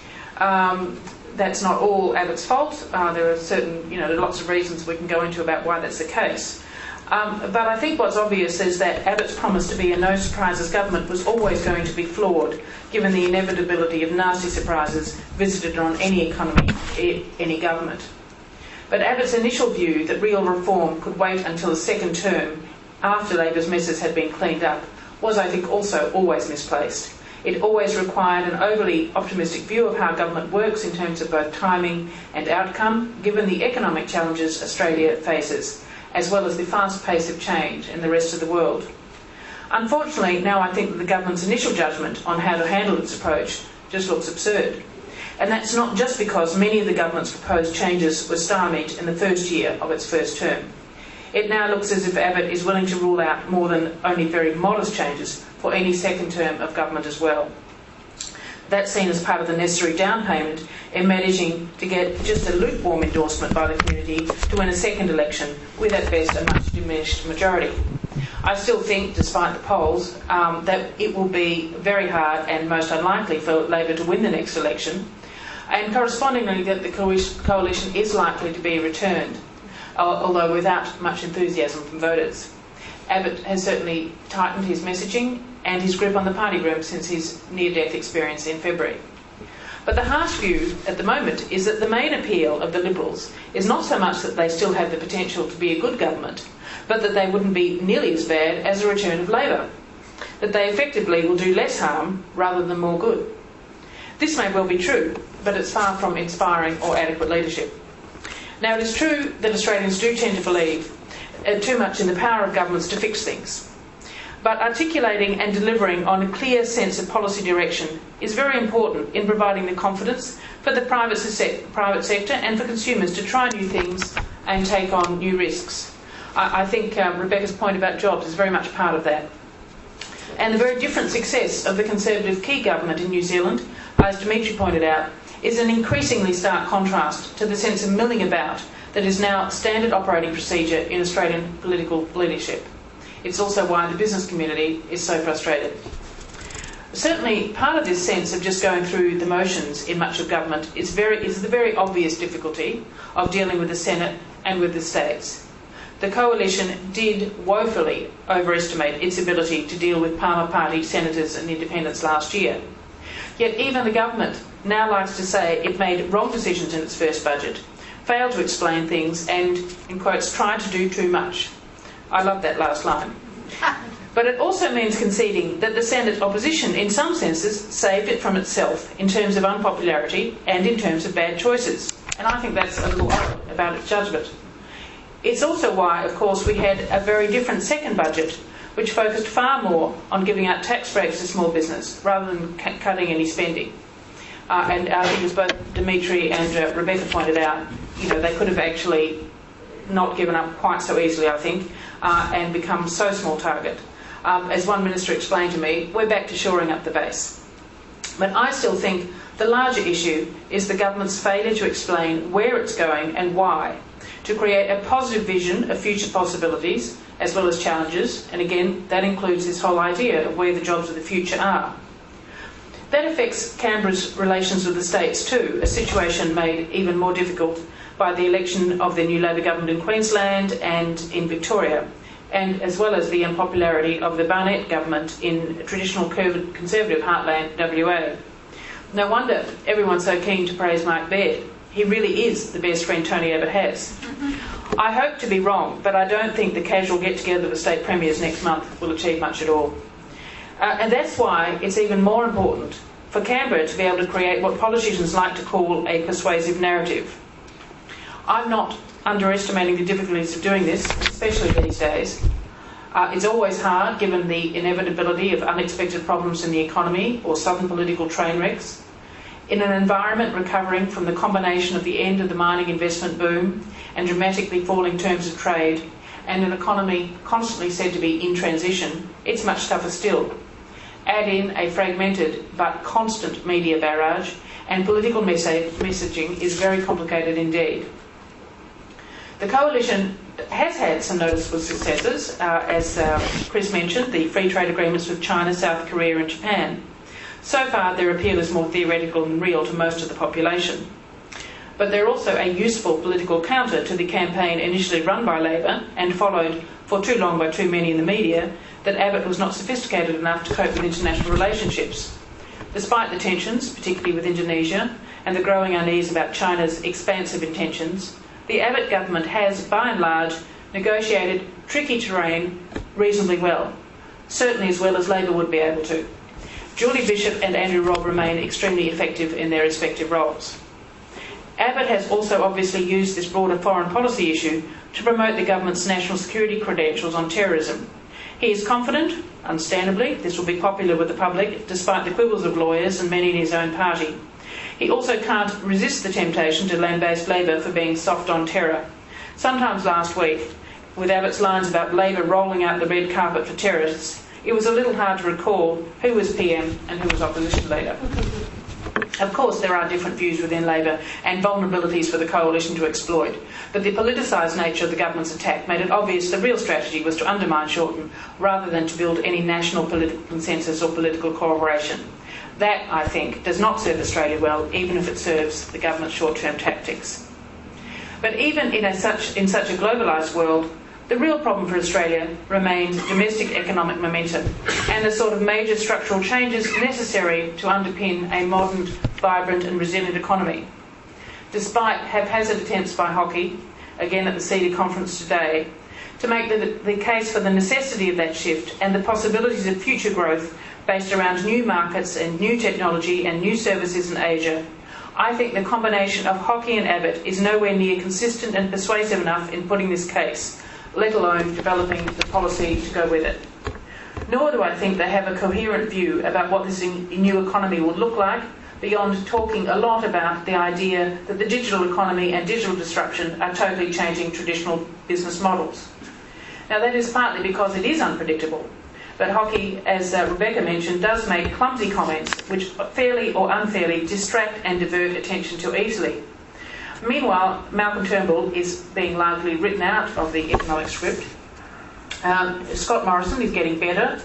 That's not all Abbott's fault. There are certain, lots of reasons we can go into about why that's the case. But I think what's obvious is that Abbott's promise to be a no surprises government was always going to be flawed, given the inevitability of nasty surprises visited on any economy, any government. But Abbott's initial view that real reform could wait until the second term, after Labor's messes had been cleaned up, was, I think, also always misplaced. It always required an overly optimistic view of how government works in terms of both timing and outcome, given the economic challenges Australia faces, as well as the fast pace of change in the rest of the world. Unfortunately, now I think that the government's initial judgment on how to handle its approach just looks absurd. And that's not just because many of the government's proposed changes were stymied in the first year of its first term. It now looks as if Abbott is willing to rule out more than only very modest changes for any second term of government as well. That's seen as part of the necessary down payment in managing to get just a lukewarm endorsement by the community to win a second election with at best a much diminished majority. I still think, despite the polls, that it will be very hard and most unlikely for Labor to win the next election, and correspondingly that the coalition is likely to be returned, although without much enthusiasm from voters. Abbott has certainly tightened his messaging and his grip on the party room since his near-death experience in February. But the harsh view at the moment is that the main appeal of the Liberals is not so much that they still have the potential to be a good government, but that they wouldn't be nearly as bad as a return of Labor, that they effectively will do less harm rather than more good. This may well be true, but it's far from inspiring or adequate leadership. Now, it is true that Australians do tend to believe too much in the power of governments to fix things. But articulating and delivering on a clear sense of policy direction is very important in providing the confidence for the private sector and for consumers to try new things and take on new risks. I think Rebecca's point about jobs is very much part of that. And the very different success of the Conservative key government in New Zealand, as Dimitri pointed out, is an increasingly stark contrast to the sense of milling about that is now standard operating procedure in Australian political leadership. It's also why the business community is so frustrated. Certainly, part of this sense of just going through the motions in much of government is the very obvious difficulty of dealing with the Senate and with the states. The coalition did woefully overestimate its ability to deal with Palmer Party senators and independents last year. Yet even the government now likes to say it made wrong decisions in its first budget, failed to explain things and, in quotes, tried to do too much. I love that last line. But it also means conceding that the Senate opposition, in some senses, saved it from itself in terms of unpopularity and in terms of bad choices. And I think that's a little odd about its judgment. It's also why, of course, we had a very different second budget, which focused far more on giving out tax breaks to small business rather than cutting any spending. And I think, as both Dimitri and Rebecca pointed out, they could have actually not given up quite so easily, I think, and become so small target. As one minister explained to me, we're back to shoring up the base. But I still think the larger issue is the government's failure to explain where it's going and why, to create a positive vision of future possibilities as well as challenges, and again, that includes this whole idea of where the jobs of the future are. That affects Canberra's relations with the states too, a situation made even more difficult by the election of the new Labor government in Queensland and in Victoria, and as well as the unpopularity of the Barnett government in traditional Conservative heartland WA. No wonder everyone's so keen to praise Mark Baird. He really is the best friend Tony Abbott has. I hope to be wrong, but I don't think the casual get-together of the state premiers next month will achieve much at all. And that's why it's even more important for Canberra to be able to create what politicians like to call a persuasive narrative. I'm not underestimating the difficulties of doing this, especially these days. It's always hard, given the inevitability of unexpected problems in the economy or sudden political train wrecks. In an environment recovering from the combination of the end of the mining investment boom and dramatically falling terms of trade, and an economy constantly said to be in transition, it's much tougher still. Add in a fragmented but constant media barrage, and political messaging is very complicated indeed. The coalition has had some noticeable successes, as Chris mentioned, the free trade agreements with China, South Korea and Japan. So far, their appeal is more theoretical than real to most of the population. But they're also a useful political counter to the campaign initially run by Labor and followed for too long by too many in the media, that Abbott was not sophisticated enough to cope with international relationships. Despite the tensions, particularly with Indonesia, and the growing unease about China's expansive intentions, the Abbott government has, by and large, negotiated tricky terrain reasonably well, certainly as well as Labor would be able to. Julie Bishop and Andrew Robb remain extremely effective in their respective roles. Abbott has also obviously used this broader foreign policy issue to promote the government's national security credentials on terrorism. He is confident, understandably, this will be popular with the public, despite the quibbles of lawyers and many in his own party. He also can't resist the temptation to lambaste Labor for being soft on terror. Sometimes last week, with Abbott's lines about Labor rolling out the red carpet for terrorists, it was a little hard to recall who was PM and who was opposition leader. Of course, there are different views within Labor and vulnerabilities for the coalition to exploit, but the politicised nature of the government's attack made it obvious the real strategy was to undermine Shorten rather than to build any national political consensus or political cooperation. That, I think, does not serve Australia well, even if it serves the government's short-term tactics. But even in such a globalised world, the real problem for Australia remains domestic economic momentum and the sort of major structural changes necessary to underpin a modern, vibrant and resilient economy. Despite haphazard attempts by Hockey, again at the CEDA conference today, to make the case for the necessity of that shift and the possibilities of future growth based around new markets and new technology and new services in Asia, I think the combination of Hockey and Abbott is nowhere near consistent and persuasive enough in putting this case, let alone developing the policy to go with it. Nor do I think they have a coherent view about what this new economy will look like, beyond talking a lot about the idea that the digital economy and digital disruption are totally changing traditional business models. Now that is partly because it is unpredictable, but Hockey, as Rebecca mentioned, does make clumsy comments which fairly or unfairly distract and divert attention too easily. Meanwhile, Malcolm Turnbull is being largely written out of the economic script. Scott Morrison is getting better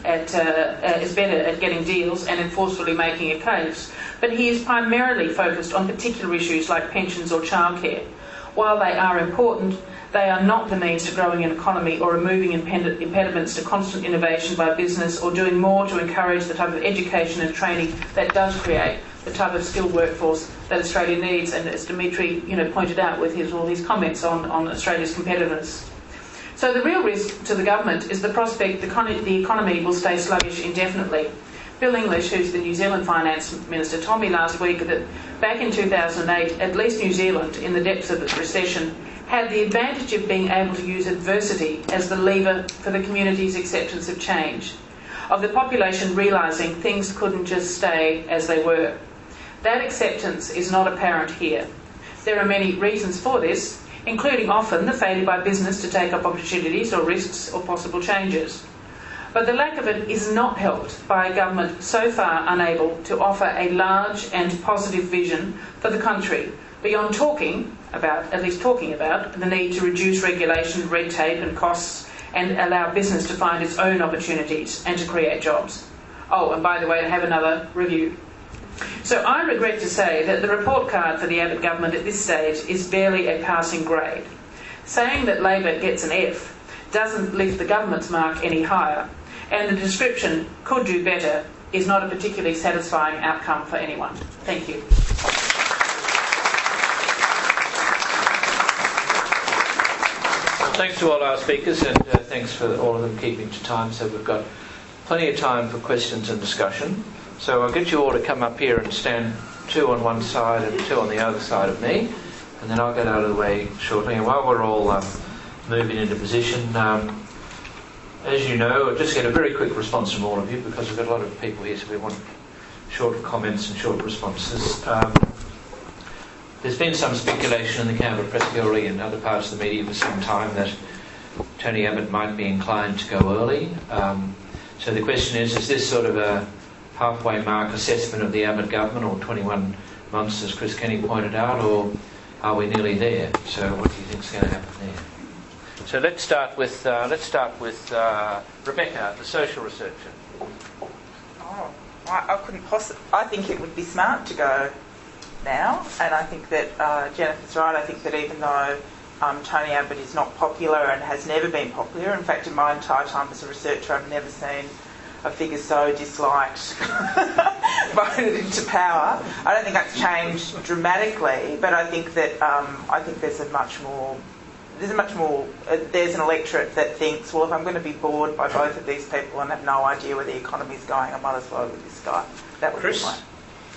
at getting deals and enforcefully making a case, but he is primarily focused on particular issues like pensions or childcare. While they are important, they are not the means to growing an economy or removing impediments to constant innovation by business or doing more to encourage the type of education and training that does create the type of skilled workforce that Australia needs, and as Dimitri pointed out with all his comments on Australia's competitiveness. So the real risk to the government is the prospect the economy will stay sluggish indefinitely. Bill English, who's the New Zealand Finance Minister, told me last week that back in 2008, at least New Zealand, in the depths of its recession, had the advantage of being able to use adversity as the lever for the community's acceptance of change, of the population realising things couldn't just stay as they were. That acceptance is not apparent here. There are many reasons for this, including often the failure by business to take up opportunities or risks or possible changes. But the lack of it is not helped by a government so far unable to offer a large and positive vision for the country, beyond talking about the need to reduce regulation, red tape and costs and allow business to find its own opportunities and to create jobs. Oh, and by the way, to have another review. So I regret to say that the report card for the Abbott government at this stage is barely a passing grade. Saying that Labor gets an F doesn't lift the government's mark any higher, and the description could do better is not a particularly satisfying outcome for anyone. Thank you. Thanks to all our speakers, and thanks for all of them keeping to time. So we've got plenty of time for questions and discussion. So I'll get you all to come up here and stand 2 on one side and 2 on the other side of me, and then I'll get out of the way shortly. And while we're all moving into position, as you know, I'll just get a very quick response from all of you because we've got a lot of people here, so we want short comments and short responses. There's been some speculation in the Canberra Press Gallery and other parts of the media for some time that Tony Abbott might be inclined to go early. So the question is this sort of a halfway mark assessment of the Abbott government, or 21 months, as Chris Kenny pointed out, or are we nearly there? So what do you think is going to happen there? So let's start with Rebecca, the social researcher. Oh, I couldn't possibly. I think it would be smart to go now, and I think that Jennifer's right. I think that even though Tony Abbott is not popular and has never been popular, in fact, in my entire time as a researcher, I've never seen a figure so disliked voted into power. I don't think that's changed dramatically, but I think that there's an electorate that thinks, well, if I'm going to be bored by both of these people and have no idea where the economy's going, I might as well with this guy. That would Chris? be mine.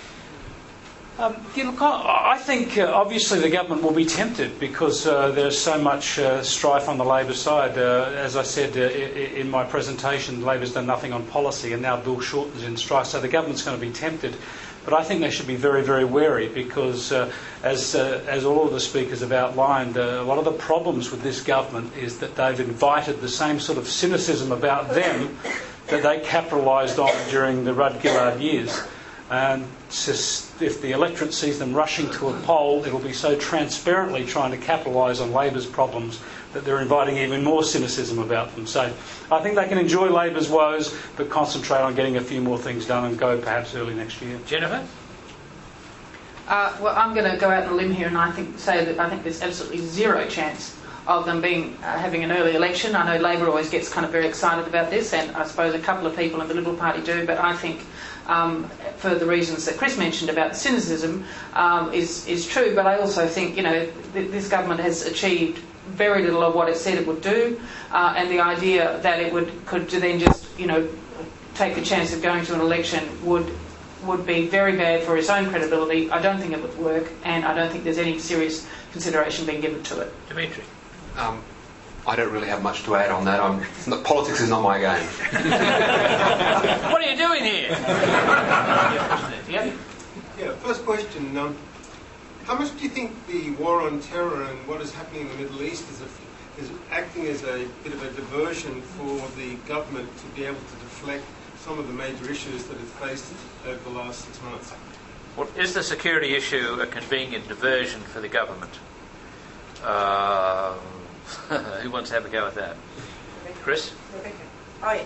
I think obviously the government will be tempted because there's so much strife on the Labor side. As I said in my presentation, Labor's done nothing on policy, and now Bill Shorten's in strife, so the government's going to be tempted. But I think they should be very, very wary because, as all of the speakers have outlined, a lot of the problems with this government is that they've invited the same sort of cynicism about them that they capitalised on during the Rudd-Gillard years. And if the electorate sees them rushing to a poll, it'll be so transparently trying to capitalise on Labor's problems that they're inviting even more cynicism about them. So I think they can enjoy Labor's woes, but concentrate on getting a few more things done and go perhaps early next year. Jennifer? Well, I'm going to go out on a limb here and I think there's absolutely zero chance of them having an early election. I know Labor always gets kind of very excited about this, and I suppose a couple of people in the Liberal Party do, but I think for the reasons that Chris mentioned about the cynicism is true, but I also think, this government has achieved very little of what it said it would do, and the idea that it could then just, take the chance of going to an election would be very bad for its own credibility. I don't think it would work, and I don't think there's any serious consideration being given to it. Dimitri? I don't really have much to add on that. Politics is not my game. What are you doing here? Yeah, first question. How much do you think the war on terror and what is happening in the Middle East is acting as a bit of a diversion for the government to be able to deflect some of the major issues that it's faced over the last 6 months? Well, is the security issue a convenient diversion for the government? Who wants to have a go at that? Chris? Okay.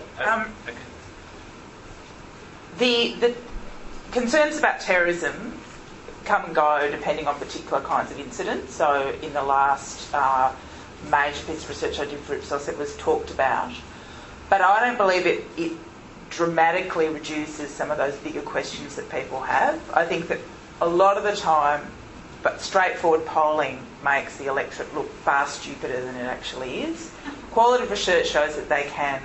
The concerns about terrorism come and go depending on particular kinds of incidents. So in the last major piece of research I did for Ipsos, it was talked about. But I don't believe it dramatically reduces some of those bigger questions that people have. I think that a lot of the time, but straightforward polling makes the electorate look far stupider than it actually is. Qualitative research shows that they can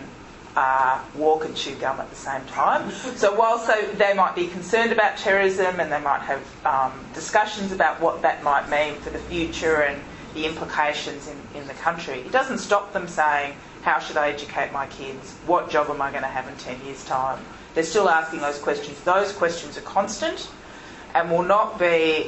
walk and chew gum at the same time. So whilst they might be concerned about terrorism and they might have discussions about what that might mean for the future and the implications in the country, it doesn't stop them saying, how should I educate my kids? What job am I going to have in 10 years' time? They're still asking those questions. Those questions are constant and will not be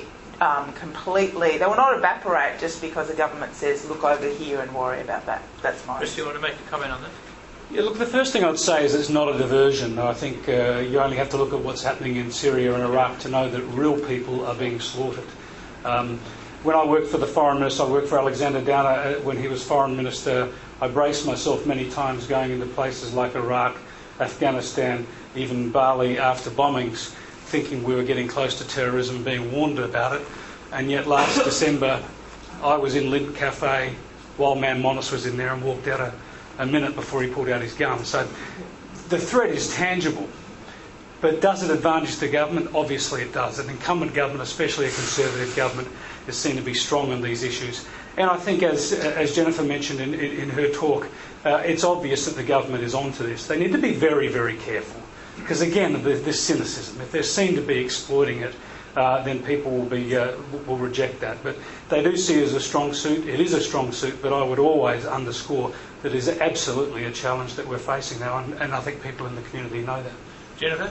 they will not evaporate just because the government says, look over here and worry about that. That's my... Chris, do you want to make a comment on that? Yeah, look, the first thing I'd say is it's not a diversion. I think you only have to look at what's happening in Syria and Iraq to know that real people are being slaughtered. When I worked for the Foreign Minister, I worked for Alexander Downer when he was Foreign Minister. I braced myself many times going into places like Iraq, Afghanistan, even Bali after bombings, thinking we were getting close to terrorism, being warned about it. And yet last December, I was in Lint Cafe while Man Monis was in there and walked out a minute before he pulled out his gun. So the threat is tangible. But does it advantage the government? Obviously it does. An incumbent government, especially a Conservative government, is seen to be strong on these issues. And I think, as Jennifer mentioned in her talk, it's obvious that the government is onto this. They need to be very, very careful. Because again, this cynicism, if they're seen to be exploiting it, then people will reject that. But they do see it as a strong suit. It is a strong suit, but I would always underscore that it is absolutely a challenge that we're facing now, and I think people in the community know that. Jennifer?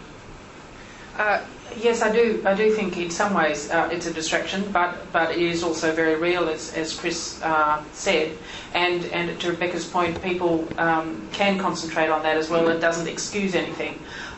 Yes, I do think in some ways it's a distraction, but it is also very real, as Chris said. And to Rebecca's point, people can concentrate on that as well. It doesn't excuse anything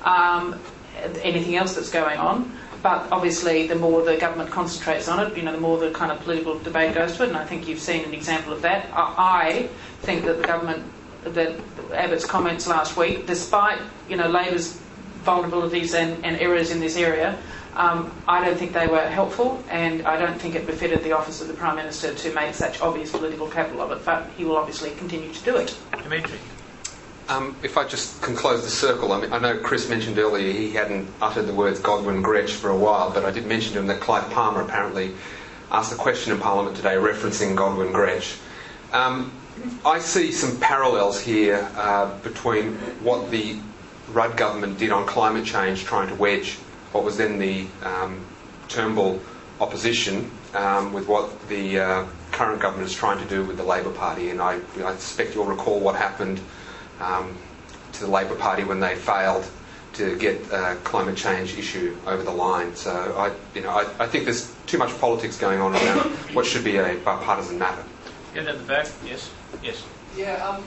else that's going on. But obviously, the more the government concentrates on it, the more the kind of political debate goes to it. And I think you've seen an example of that. I think that the government, that Abbott's comments last week, despite Labor's vulnerabilities and errors in this area, I don't think they were helpful, and I don't think it befitted the office of the Prime Minister to make such obvious political capital of it, but he will obviously continue to do it. Dimitri? If I just can close the circle, I know Chris mentioned earlier he hadn't uttered the words Godwin Gretsch for a while, but I did mention to him that Clive Palmer apparently asked a question in Parliament today referencing Godwin Gretsch. I see some parallels here between what the Rudd government did on climate change, trying to wedge what was then the Turnbull opposition with what the current government is trying to do with the Labor Party. And I suspect you'll recall what happened to the Labor Party when they failed to get a climate change issue over the line. So I think there's too much politics going on around what should be a bipartisan matter. Get at the back. Yes. Yeah.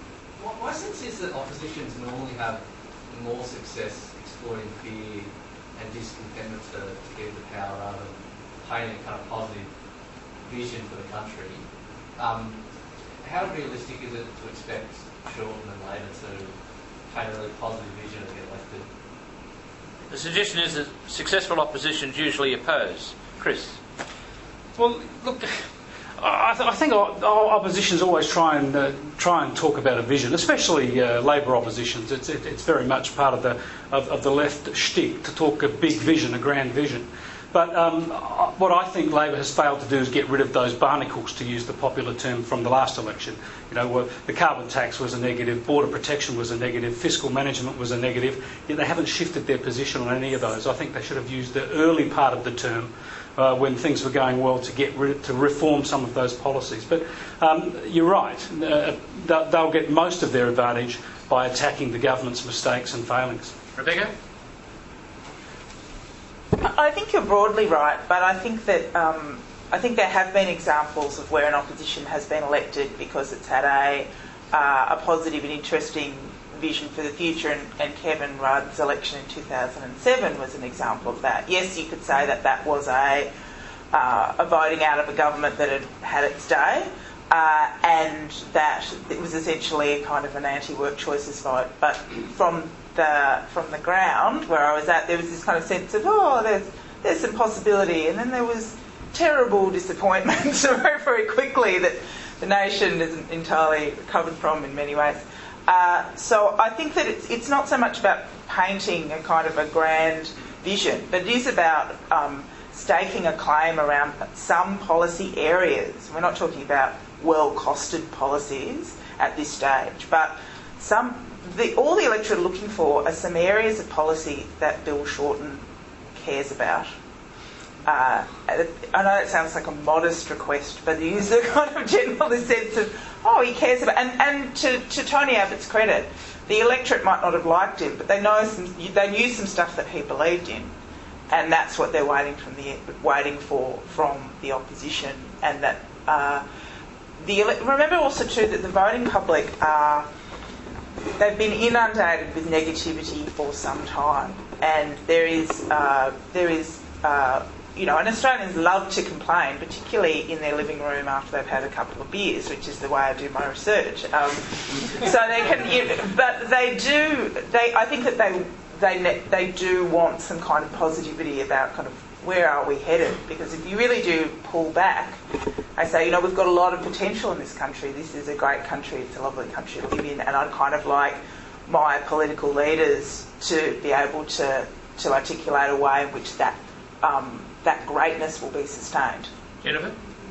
My sense is that oppositions normally have more success exploiting fear and discontentment to get into power rather than painting a kind of positive vision for the country. How realistic is it to expect Shorten and Labor to paint a really positive vision and get elected? The suggestion is that successful oppositions usually oppose. Chris? Well, look, I think oppositions always try and talk about a vision, especially Labor oppositions. It's very much part of the left shtick to talk a big vision, a grand vision. But what I think Labor has failed to do is get rid of those barnacles, to use the popular term from the last election. You know, the carbon tax was a negative, border protection was a negative, fiscal management was a negative. Yet they haven't shifted their position on any of those. I think they should have used the early part of the term when things were going well to reform some of those policies. But you're right, they'll get most of their advantage by attacking the government's mistakes and failings. Rebecca? I think you're broadly right, but I think that I think there have been examples of where an opposition has been elected because it's had a positive and interesting vision for the future, and Kevin Rudd's election in 2007 was an example of that. Yes, you could say that that was a voting out of a government that had had its day, and that it was essentially a kind of an anti-work choices vote. But from the ground where I was at, there was this kind of sense of, there's some possibility, and then there was terrible disappointment very, very quickly that the nation isn't entirely recovered from in many ways. So I think that it's not so much about painting a kind of a grand vision, but it is about staking a claim around some policy areas. We're not talking about well-costed policies at this stage, but all the electorate are looking for are some areas of policy that Bill Shorten cares about. I know it sounds like a modest request, but it is a kind of general sense of, he cares about... And to Tony Abbott's credit, the electorate might not have liked him, but they knew some stuff that he believed in, and that's what they're waiting for from the opposition. And that remember also too that the voting public they've been inundated with negativity for some time, and there is and Australians love to complain, particularly in their living room after they've had a couple of beers, which is the way I do my research. So they can, but they do. I think that they do want some kind of positivity about kind of where are we headed, because if you really do pull back, I say, we've got a lot of potential in this country. This is a great country. It's a lovely country to live in, and I'd kind of like my political leaders to be able to articulate a way in which that greatness will be sustained. Jennifer?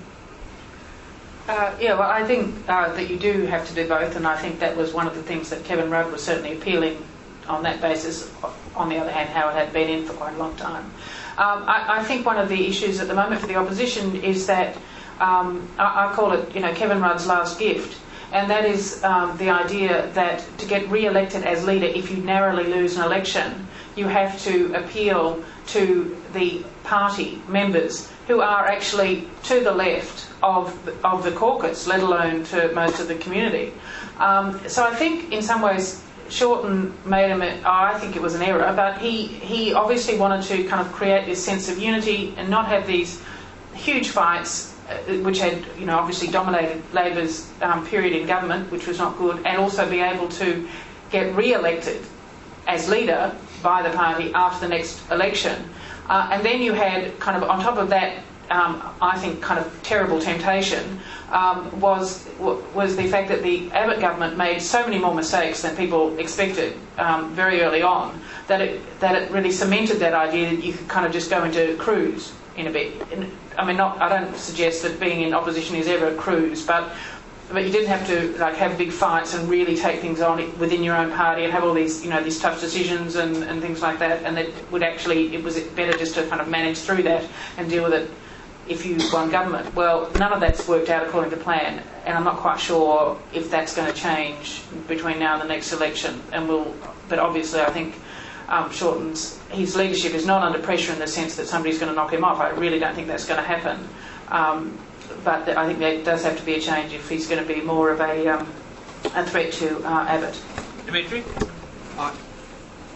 I think that you do have to do both, and I think that was one of the things that Kevin Rudd was certainly appealing on that basis. On the other hand, Howard had been in for quite a long time. I think one of the issues at the moment for the opposition is that I call it, Kevin Rudd's last gift, and that is the idea that to get re-elected as leader, if you narrowly lose an election, you have to appeal to the party members who are actually to the left of the caucus, let alone to most of the community. So I think in some ways Shorten made him, I think it was an error, but he obviously wanted to kind of create this sense of unity and not have these huge fights, which had obviously dominated Labor's period in government, which was not good, and also be able to get re-elected as leader by the party after the next election. And then you had kind of on top of that, I think kind of terrible temptation was the fact that the Abbott government made so many more mistakes than people expected very early on that it really cemented that idea that you could kind of just go into cruise in a bit. I don't suggest that being in opposition is ever a cruise, but you didn't have to have big fights and really take things on within your own party and have all these these tough decisions and things like that. And it was better just to kind of manage through that and deal with it if you won government. Well, none of that's worked out according to plan, and I'm not quite sure if that's going to change between now and the next election. But obviously, I think his leadership is not under pressure in the sense that somebody's going to knock him off. I really don't think that's going to happen. But I think there does have to be a change if he's going to be more of a threat to Abbott. Dimitri?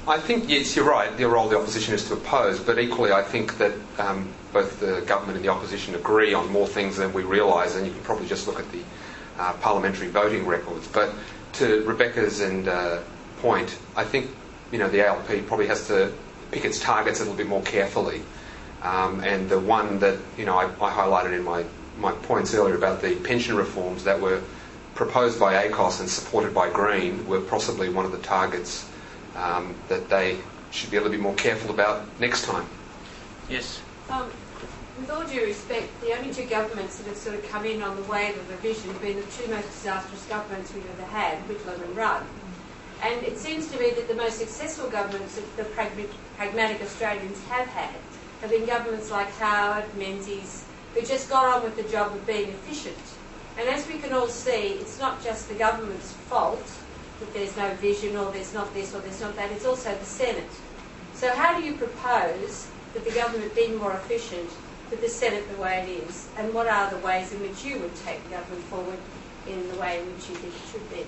I think, yes, you're right. The role of the opposition is to oppose, but equally I think that both the government and the opposition agree on more things than we realise, and you can probably just look at the parliamentary voting records. But to Rebecca's point, I think the ALP probably has to pick its targets a little bit more carefully. And the one that I highlighted in my points earlier about the pension reforms that were proposed by ACOS and supported by Green were possibly one of the targets that they should be a little bit more careful about next time. Yes. With all due respect, the only two governments that have sort of come in on the wave of revision have been the two most disastrous governments we've ever had, Whitlam and Rudd. And it seems to me that the most successful governments that the pragmatic Australians have had have been governments like Howard, Menzies, who just got on with the job of being efficient. And as we can all see, it's not just the government's fault that there's no vision or there's not this or there's not that, it's also the Senate. So how do you propose that the government be more efficient with the Senate the way it is? And what are the ways in which you would take the government forward in the way in which you think it should be?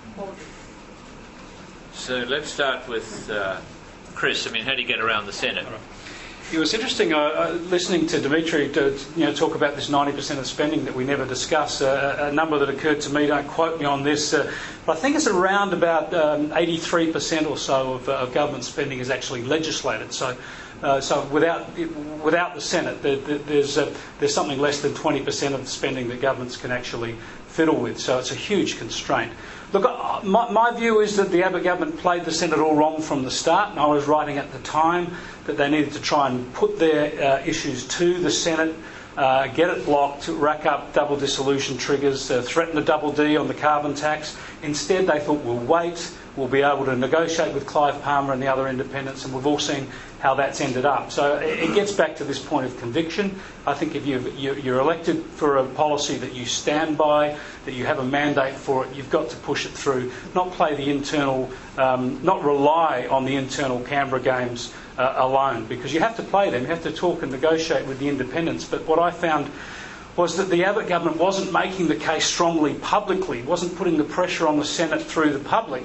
So let's start with Chris. I mean, how do you get around the Senate? It was interesting listening to Dimitri talk about this 90% of spending that we never discuss. A number that occurred to me, don't quote me on this, but I think it's around about 83% or so of government spending is actually legislated. So without the Senate, there's something less than 20% of the spending that governments can actually fiddle with. So it's a huge constraint. Look, my view is that the Abbott government played the Senate all wrong from the start, and I was writing at the time that they needed to try and put their issues to the Senate, get it blocked, rack up double dissolution triggers, threaten the double D on the carbon tax. Instead, they thought, we'll wait, we'll be able to negotiate with Clive Palmer and the other independents, and we've all seen how that's ended up. So it gets back to this point of conviction. I think if you're elected for a policy that you stand by, that you have a mandate for it, you've got to push it through, not play the internal, not rely on the internal Canberra games alone, because you have to play them, you have to talk and negotiate with the independents. But what I found was that the Abbott government wasn't making the case strongly publicly, wasn't putting the pressure on the Senate through the public,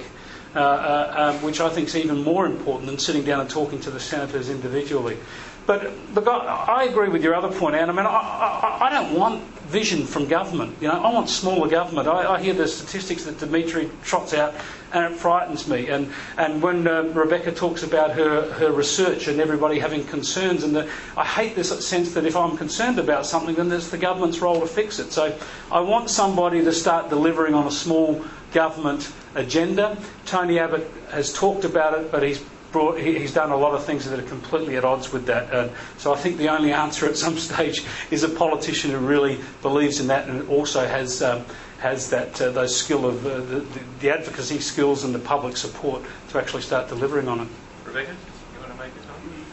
which I think is even more important than sitting down and talking to the senators individually. But look, I agree with your other point, Anne. I mean, I don't want vision from government. I want smaller government. I hear the statistics that Dimitri trots out, and it frightens me. And when Rebecca talks about her research and everybody having concerns, and I hate this sense that if I'm concerned about something, then it's the government's role to fix it. So I want somebody to start delivering on a small government agenda. Tony Abbott has talked about it, but he's done a lot of things that are completely at odds with that. So I think the only answer at some stage is a politician who really believes in that and also has that those skill of the advocacy skills and the public support to actually start delivering on it. Rebecca, you want to make a comment?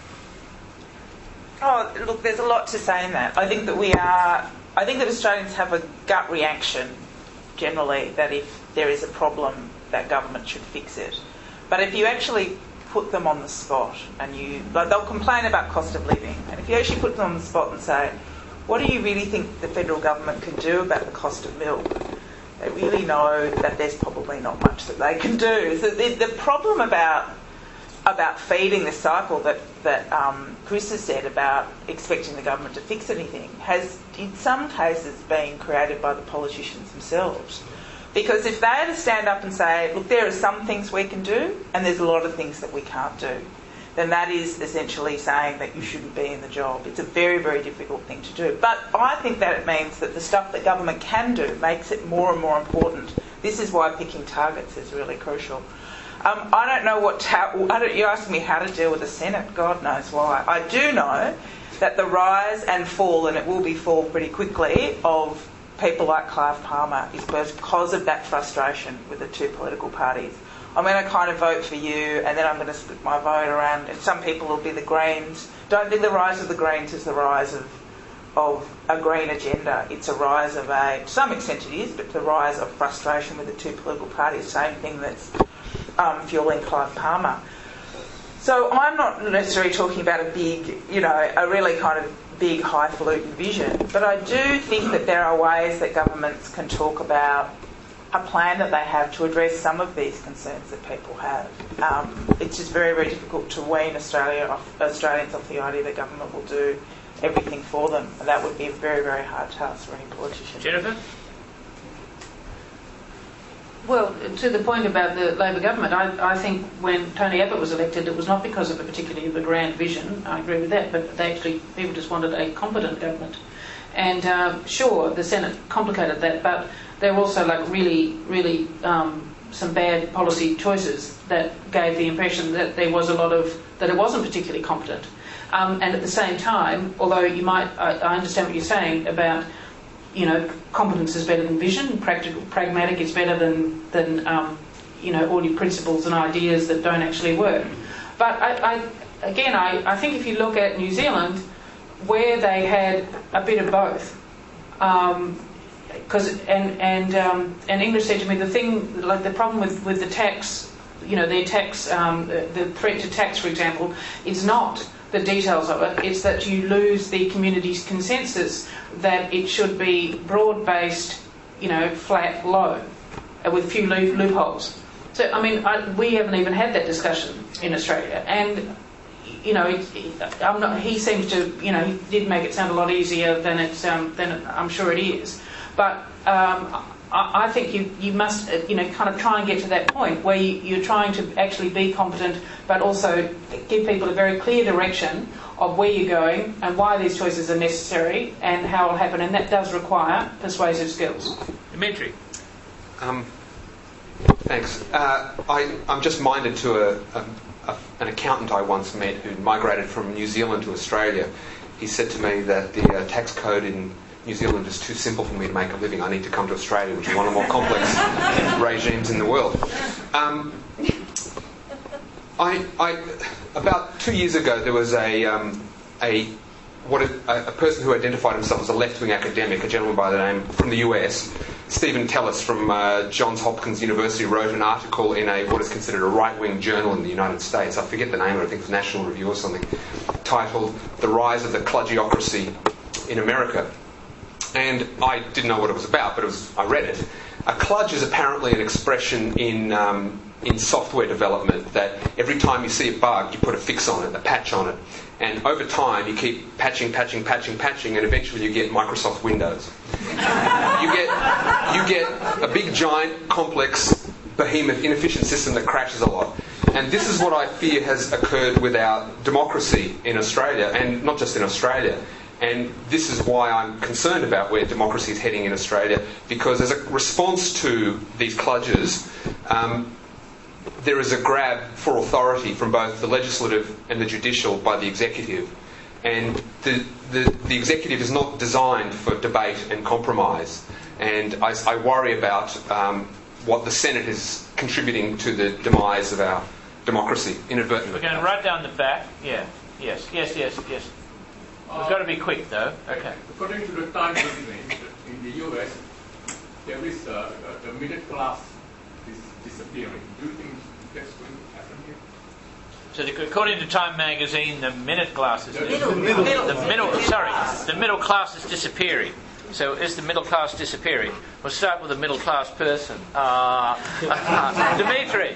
Oh, look, there's a lot to say in that. I think that Australians have a gut reaction generally that if there is a problem, that government should fix it. But if you actually put them on the spot and they'll complain about cost of living, and if you actually put them on the spot and say, what do you really think the federal government can do about the cost of milk? They really know that there's probably not much that they can do. So the problem about feeding this cycle that Chris has said about expecting the government to fix anything has in some cases been created by the politicians themselves. Because if they had to stand up and say, look, there are some things we can do and there's a lot of things that we can't do, then that is essentially saying that you shouldn't be in the job. It's a very, very difficult thing to do. But I think that it means that the stuff that government can do makes it more and more important. This is why picking targets is really crucial. I don't know you're asking me how to deal with the Senate. God knows why. I do know that the rise and fall, and it will be fall pretty quickly, of people like Clive Palmer is because of that frustration with the two political parties. I'm going to kind of vote for you, and then I'm going to split my vote around, and some people will be the Greens. Don't think the rise of the Greens is the rise of a green agenda. It's a rise of to some extent it is, but the rise of frustration with the two political parties, same thing that's fueling Clive Palmer. So I'm not necessarily talking about a really kind of big highfalutin vision, but I do think that there are ways that governments can talk about a plan that they have to address some of these concerns that people have. It's just very, very difficult to wean Australians off the idea that government will do everything for them. And that would be a very, very hard task for any politician. Jennifer? Well, to the point about the Labor government, I think when Tony Abbott was elected, it was not because of a particularly of a grand vision. I agree with that, but people just wanted a competent government. And sure, the Senate complicated that, but there were also really some bad policy choices that gave the impression that there was that it wasn't particularly competent. And at the same time, although I understand what you're saying about, competence is better than vision, pragmatic is better than all your principles and ideas that don't actually work. But I think if you look at New Zealand, where they had a bit of both, and English said to me the problem with the tax, their tax, the threat to tax, for example, is not the details of it. It's that you lose the community's consensus that it should be broad-based, flat, low, with few loopholes. So, we haven't even had that discussion in Australia, and he seems to, he did make it sound a lot easier than I'm sure it is. But I think you must, kind of try and get to that point where you're trying to actually be competent, but also give people a very clear direction of where you're going and why these choices are necessary and how it will happen. And that does require persuasive skills. Dimitri? Thanks. I'm just minded to an accountant I once met who migrated from New Zealand to Australia. He said to me that the tax code in New Zealand is too simple for me to make a living. I need to come to Australia, which is one of the more complex regimes in the world. About 2 years ago, there was a person who identified himself as a left-wing academic, a gentleman by the name from the US, Stephen Tellis from Johns Hopkins University, wrote an article in what is considered a right-wing journal in the United States. I forget the name of it. I think it was National Review or something, titled "The Rise of the Kludgeocracy in America." And I didn't know what it was about, but I read it. A kludge is apparently an expression in software development that every time you see a bug, you put a fix on it, a patch on it. And over time, you keep patching, and eventually you get Microsoft Windows. You get a big, giant, complex, behemoth, inefficient system that crashes a lot. And this is what I fear has occurred with our democracy in Australia, and not just in Australia. And this is why I'm concerned about where democracy is heading in Australia, because as a response to these kludges, there is a grab for authority from both the legislative and the judicial by the executive. And the executive is not designed for debate and compromise. And I worry about what the Senate is contributing to the demise of our democracy, inadvertently. We're going to write down the back. Yeah. Yes. We've got to be quick, though. Okay. According to the Time magazine, in the US, there is the middle class is disappearing. Do you think that's going to happen here? So, according to Time magazine, the middle class is the middle class is disappearing. So, is the middle class disappearing? We'll start with a middle class person. Dimitri.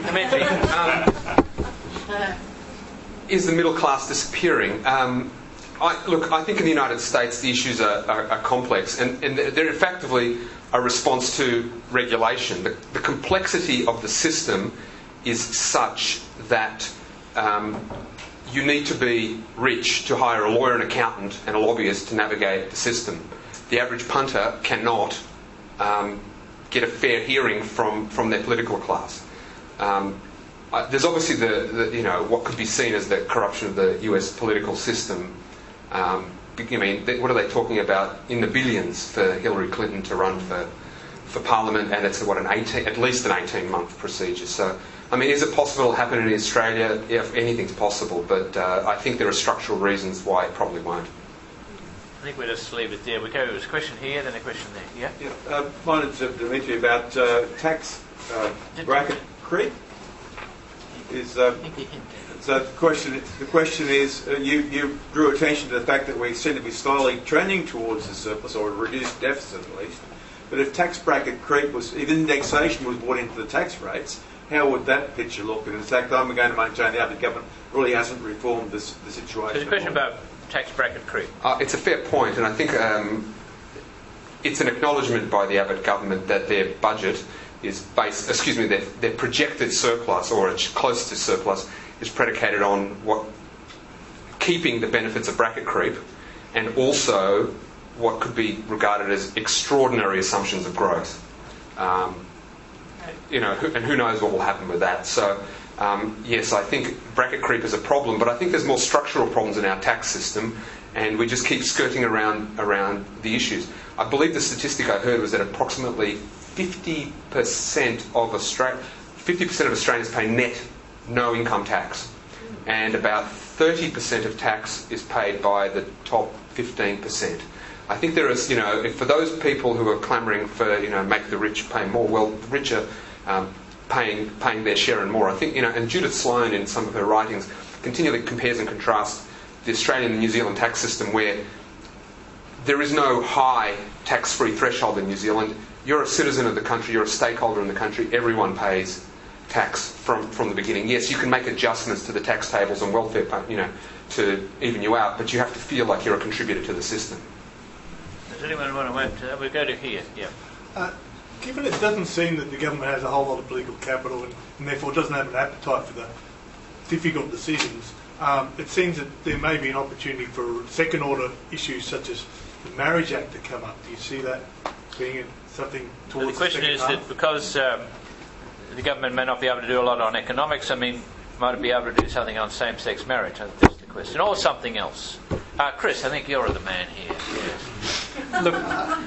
Is the middle class disappearing? I think in the United States the issues are complex, and they're effectively a response to regulation. The complexity of the system is such that you need to be rich to hire a lawyer, an accountant, and a lobbyist to navigate the system. The average punter cannot get a fair hearing from their political class. There's obviously what could be seen as the corruption of the US political system. What are they talking about? In the billions for Hillary Clinton to run for Parliament, and it's at least an 18-month procedure. So, is it possible to happen in Australia? Yeah, anything's possible, but I think there are structural reasons why it probably won't. I think we'll just leave it there. We go to a question here, then a question there. Yeah. Mine is Dimitri about tax bracket creep. So the question is, you drew attention to the fact that we seem to be slowly trending towards the surplus, or a reduced deficit at least. But if tax bracket creep if indexation was brought into the tax rates, how would that picture look? And in fact, I'm going to maintain the Abbott government really hasn't reformed the situation. There's a question about tax bracket creep. It's a fair point, and I think it's an acknowledgement by the Abbott government that their budget is based, their projected surplus, or close to surplus, is predicated on keeping the benefits of bracket creep, and also what could be regarded as extraordinary assumptions of growth. And who knows what will happen with that. So, yes, I think bracket creep is a problem, but I think there's more structural problems in our tax system, and we just keep skirting around the issues. I believe the statistic I heard was that approximately 50% of Australians pay net no income tax, and about 30% of tax is paid by the top 15%. I think there is, for those people who are clamouring for, make the rich pay more, well, the rich are paying their share and more. I think, and Judith Sloan in some of her writings continually compares and contrasts the Australian and New Zealand tax system, where there is no high tax-free threshold in New Zealand. You're a citizen of the country, you're a stakeholder in the country, everyone pays tax from the beginning. Yes, you can make adjustments to the tax tables and welfare, to even you out, but you have to feel like you're a contributor to the system. Does anyone want to add? We'll go to here. Yeah. Given it doesn't seem that the government has a whole lot of political capital and therefore doesn't have an appetite for the difficult decisions, it seems that there may be an opportunity for second-order issues such as the Marriage Act to come up. Do you see that being something towards the question is that because the government may not be able to do a lot on economics, might it be able to do something on same-sex marriage? That's the question. Or something else. Chris, I think you're the man here. Yes. Look,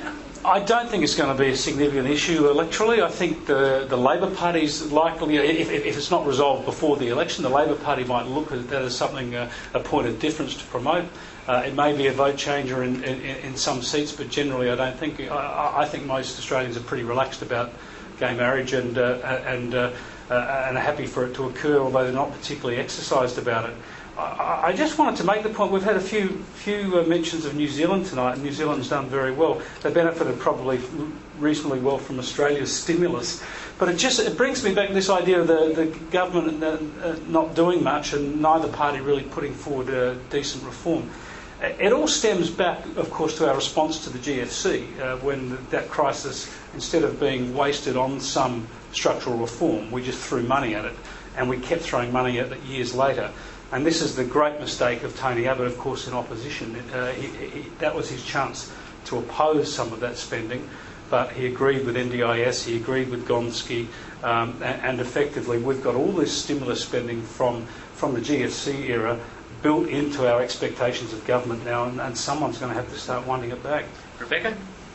I don't think it's going to be a significant issue electorally. I think the Labor Party's likely, if it's not resolved before the election, the Labor Party might look at that as something, a point of difference to promote. It may be a vote changer in some seats, but generally I think most Australians are pretty relaxed about gay marriage and are happy for it to occur, although they're not particularly exercised about it. I just wanted to make the point, we've had a few mentions of New Zealand tonight, and New Zealand's done very well. They benefited probably reasonably well from Australia's stimulus. But it brings me back to this idea of the government not doing much and neither party really putting forward a decent reform. It all stems back, of course, to our response to the GFC, when that crisis, instead of being wasted on some structural reform, we just threw money at it, and we kept throwing money at it years later. And this is the great mistake of Tony Abbott, of course, in opposition. That was his chance to oppose some of that spending, but he agreed with NDIS, he agreed with Gonski, and effectively we've got all this stimulus spending from the GFC era built into our expectations of government now, and someone's going to have to start winding it back. Rebecca?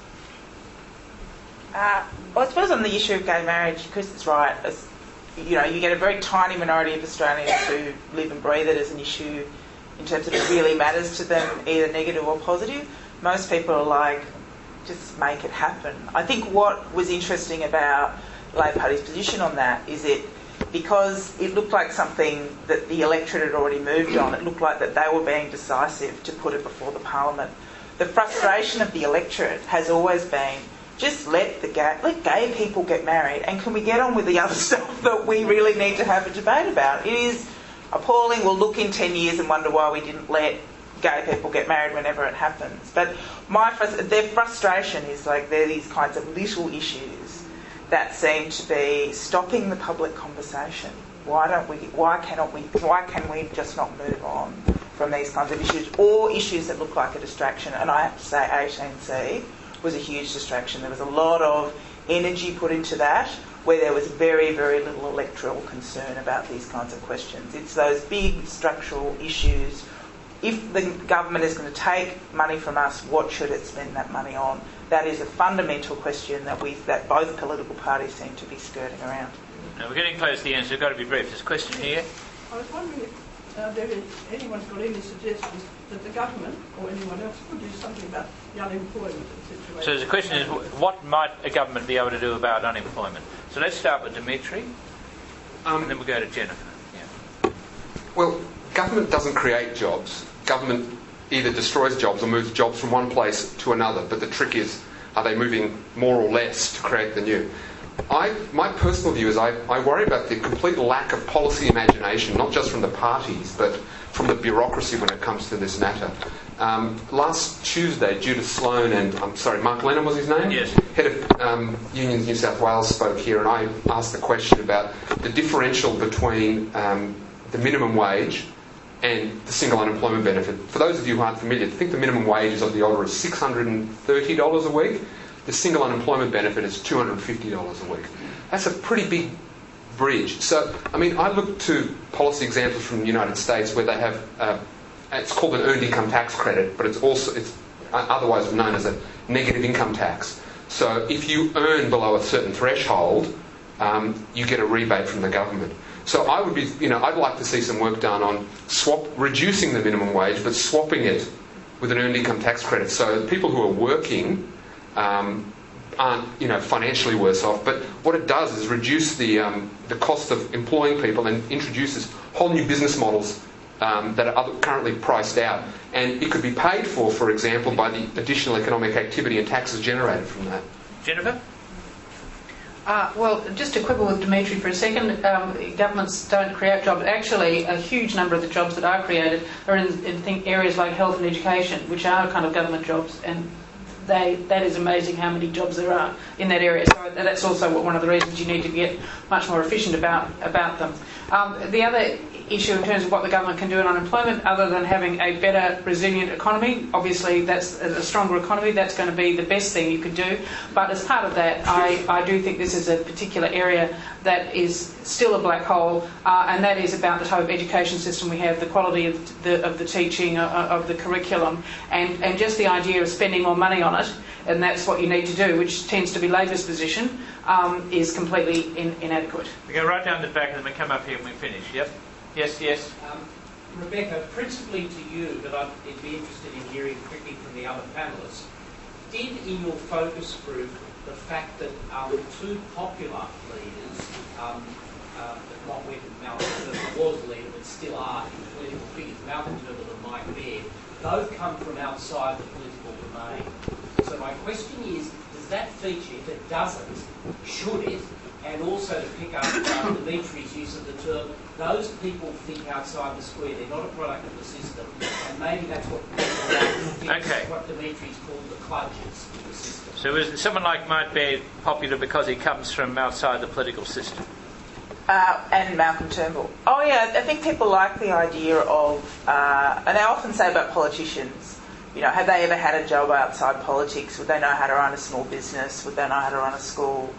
Well, I suppose on the issue of gay marriage, Chris is right. You get a very tiny minority of Australians who live and breathe it as an issue in terms of it really matters to them, either negative or positive. Most people are like, just make it happen. I think what was interesting about the Labor Party's position on that is because it looked like something that the electorate had already moved on, it looked like that they were being decisive to put it before the Parliament. The frustration of the electorate has always been, just let gay people get married, and can we get on with the other stuff that we really need to have a debate about? It is appalling. We'll look in 10 years and wonder why we didn't let gay people get married whenever it happens. But their frustration is like they're these kinds of little issues that seem to be stopping the public conversation. Why can we just not move on from these kinds of issues, or issues that look like a distraction? And I have to say 18C was a huge distraction. There was a lot of energy put into that where there was very, very little electoral concern about these kinds of questions. It's those big structural issues. If the government is going to take money from us, what should it spend that money on? That is a fundamental question that both political parties seem to be skirting around. Now we're getting close to the end, so we've got to be brief. There's a question here. I was wondering if anyone's got any suggestions that the government or anyone else could do something about the unemployment situation. So the question is, what might a government be able to do about unemployment? So let's start with Dimitri, and then we'll go to Jennifer. Yeah. Well, government doesn't create jobs. Government either destroys jobs or moves jobs from one place to another. But the trick is, are they moving more or less to create the new? My personal view is I worry about the complete lack of policy imagination, not just from the parties, but from the bureaucracy when it comes to this matter. Last Tuesday, Judith Sloan and, Mark Lennon was his name? Yes. Head of Unions New South Wales spoke here, and I asked the question about the differential between the minimum wage and the single unemployment benefit. For those of you who aren't familiar, I think the minimum wage is of the order of $630 a week. The single unemployment benefit is $250 a week. That's a pretty big bridge. So, I look to policy examples from the United States where they have, it's called an earned income tax credit, but it's otherwise known as a negative income tax. So if you earn below a certain threshold, you get a rebate from the government. So I'd like to see some work done on reducing the minimum wage, but swapping it with an earned income tax credit. So people who are working aren't financially worse off. But what it does is reduce the cost of employing people and introduces whole new business models that are currently priced out. And it could be paid for example, by the additional economic activity and taxes generated from that. Jennifer? Well, just to quibble with Dimitri for a second, governments don't create jobs. Actually, a huge number of the jobs that are created are in areas like health and education, which are kind of government jobs, and that is amazing how many jobs there are in that area. So that's also one of the reasons you need to get much more efficient about them. The other issue in terms of what the government can do on unemployment, other than having a better, resilient economy, obviously that's a stronger economy, that's going to be the best thing you could do. But as part of that, I do think this is a particular area that is still a black hole, and that is about the type of education system we have, the quality of the teaching, of the curriculum, and just the idea of spending more money on it, and that's what you need to do, which tends to be Labor's position, is completely inadequate. We go right down the back and then we come up here and we finish. Yep. Yes. Rebecca, principally to you, but I'd be interested in hearing quickly from the other panellists. Did in your focus group the fact that two popular leaders, not when Malcolm Turnbull was a leader, but still are political figures, Malcolm Turnbull and Mike Baird, both come from outside the political domain. So my question is, does that feature, if it doesn't, should it? And also to pick up Dimitri's use of the term, those people think outside the square. They're not a product of the system, and maybe that's what what Dimitri's called the kludges of the system. So is someone like Mike Baird popular because he comes from outside the political system? And Malcolm Turnbull. Oh yeah, I think people like the idea of, and they often say about politicians, have they ever had a job outside politics? Would they know how to run a small business? Would they know how to run a school?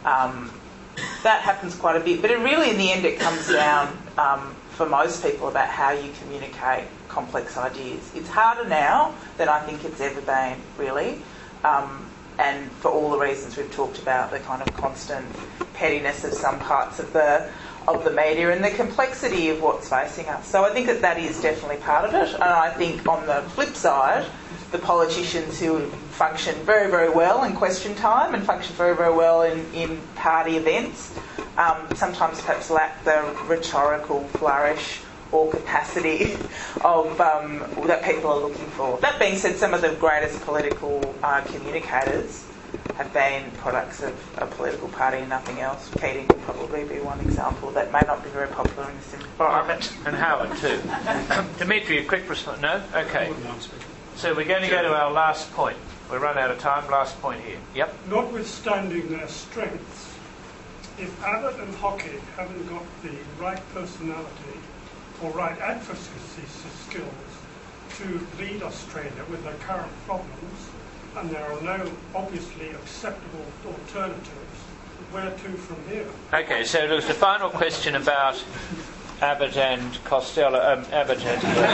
That happens quite a bit, but in the end it comes down for most people about how you communicate complex ideas. It's harder now than I think it's ever been, really, and for all the reasons we've talked about, the kind of constant pettiness of some parts of the media and the complexity of what's facing us. So I think that is definitely part of it, and I think on the flip side, the politicians who function very, very well in question time and function very, very well in party events sometimes perhaps lack the rhetorical flourish or capacity of that people are looking for. That being said, some of the greatest political communicators have been products of a political party and nothing else. Keating would probably be one example that may not be very popular in this environment. And Howard too. Dimitri, a quick response? No? Okay. So we're going to go to our last point. We've run out of time. Last point here. Yep. Notwithstanding their strengths, if Abbott and Hockey haven't got the right personality or right advocacy skills to lead Australia with their current problems, and there are no obviously acceptable alternatives, where to from here? Okay, so there's the final question about Abbott and Costello. Abbott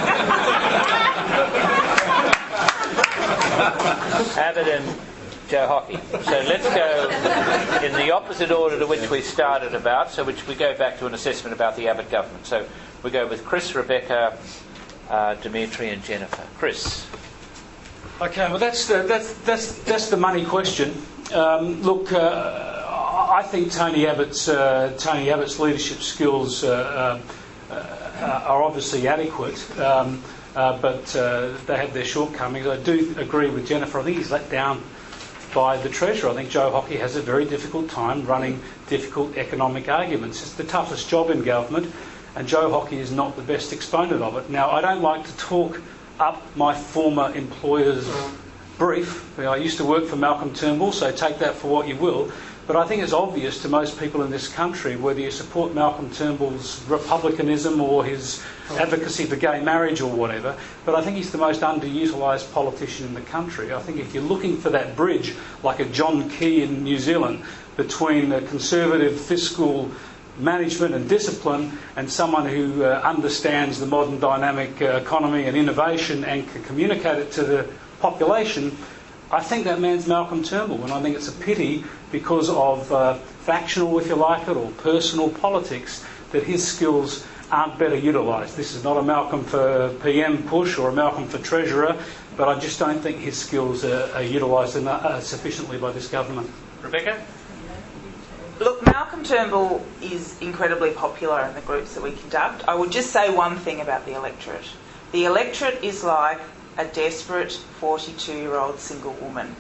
and Joe Hockey. So let's go in the opposite order to which we started about, so which we go back to an assessment about the Abbott government. So we go with Chris, Rebecca, Dimitri and Jennifer. Chris. Okay, well that's the money question. Look, I think Tony Abbott's leadership skills are obviously adequate, but they have their shortcomings. I do agree with Jennifer. I think he's let down by the Treasurer. I think Joe Hockey has a very difficult time running difficult economic arguments. It's the toughest job in government, and Joe Hockey is not the best exponent of it. Now, I don't like to talk up my former employer's brief. I used to work for Malcolm Turnbull, so take that for what you will. But I think it's obvious to most people in this country, whether you support Malcolm Turnbull's republicanism or his advocacy for gay marriage or whatever, but I think he's the most underutilised politician in the country. I think if you're looking for that bridge, like a John Key in New Zealand, between a conservative fiscal management and discipline and someone who understands the modern dynamic economy and innovation and can communicate it to the population, I think that man's Malcolm Turnbull, and I think it's a pity because of factional, if you like it, or personal politics, that his skills aren't better utilised. This is not a Malcolm for PM push or a Malcolm for Treasurer, but I just don't think his skills are utilised sufficiently by this government. Rebecca? Look, Malcolm Turnbull is incredibly popular in the groups that we conduct. I would just say one thing about the electorate. The electorate is like a desperate 42-year-old single woman.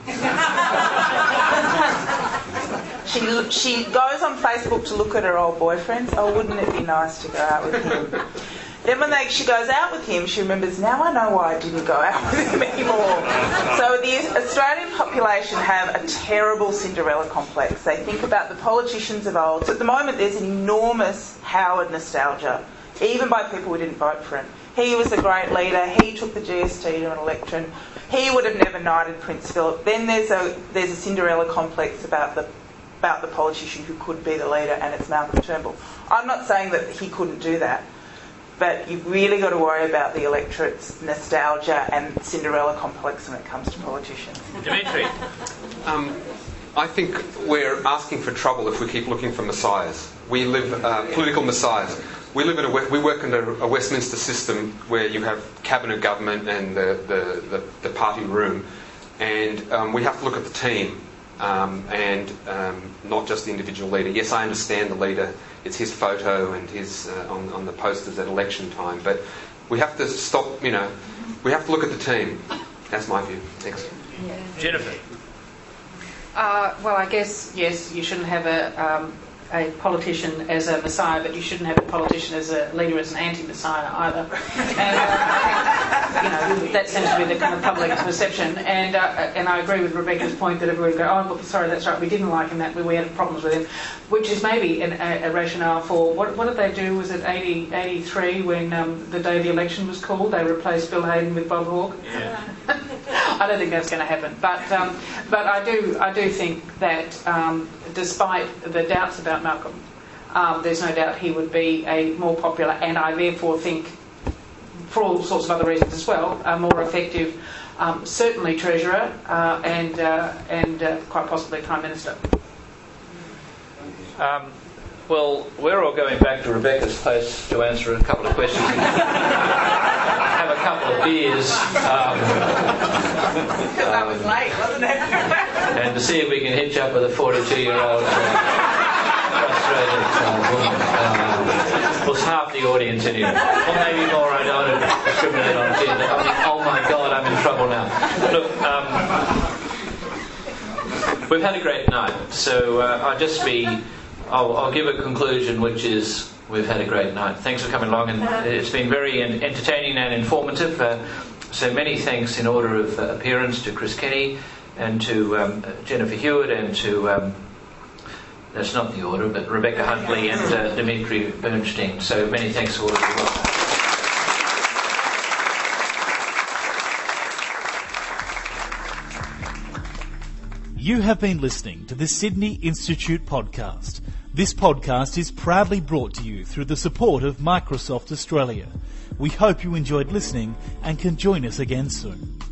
She goes on Facebook to look at her old boyfriends. Oh, wouldn't it be nice to go out with him? Then when she goes out with him, she remembers, now I know why I didn't go out with him anymore. So the Australian population have a terrible Cinderella complex. They think about the politicians of old. So at the moment there's an enormous Howard nostalgia, even by people who didn't vote for him. He was a great leader. He took the GST to an election. He would have never knighted Prince Philip. Then there's a Cinderella complex about the politician who could be the leader, and it's Malcolm Turnbull. I'm not saying that he couldn't do that, but you've really got to worry about the electorate's nostalgia and Cinderella complex when it comes to politicians. Dimitri? I think we're asking for trouble if we keep looking for messiahs. We live political messiahs. We work under a Westminster system where you have cabinet government and the party room, and we have to look at the team and not just the individual leader. Yes, I understand the leader; it's his photo and his on the posters at election time. But we have to stop. We have to look at the team. That's my view. Thanks. Jennifer. Well, I guess, yes, you shouldn't have a politician as a messiah, but you shouldn't have a politician as a leader as an anti-messiah either. And, that seems to be the kind of public perception. And I agree with Rebecca's point that everyone would go, oh, sorry, that's right, we didn't like him, we had problems with him, which is maybe a rationale for, what did they do? Was it 83 when the day the election was called, they replaced Bill Hayden with Bob Hawke? Yeah. I don't think that's going to happen, but I do think that despite the doubts about Malcolm, there's no doubt he would be a more popular, and I therefore think, for all sorts of other reasons as well, a more effective, certainly Treasurer and quite possibly Prime Minister. Well, we're all going back to Rebecca's place to answer a couple of questions. Have a couple of beers. That was late, wasn't it? And to see if we can hitch up with a 42-year-old frustrated woman. Was half the audience anyway. Or maybe more, I don't want to discriminate on gender. I mean, oh my God, I'm in trouble now. Look, we've had a great night, so I'll give a conclusion, which is we've had a great night. Thanks for coming along, and it's been very entertaining and informative. So many thanks in order of appearance to Chris Kenny and to Jennifer Hewitt and to, that's not the order, but Rebecca Huntley and Dimitri Bernstein. So many thanks to all of you. You have been listening to the Sydney Institute podcast. This podcast is proudly brought to you through the support of Microsoft Australia. We hope you enjoyed listening and can join us again soon.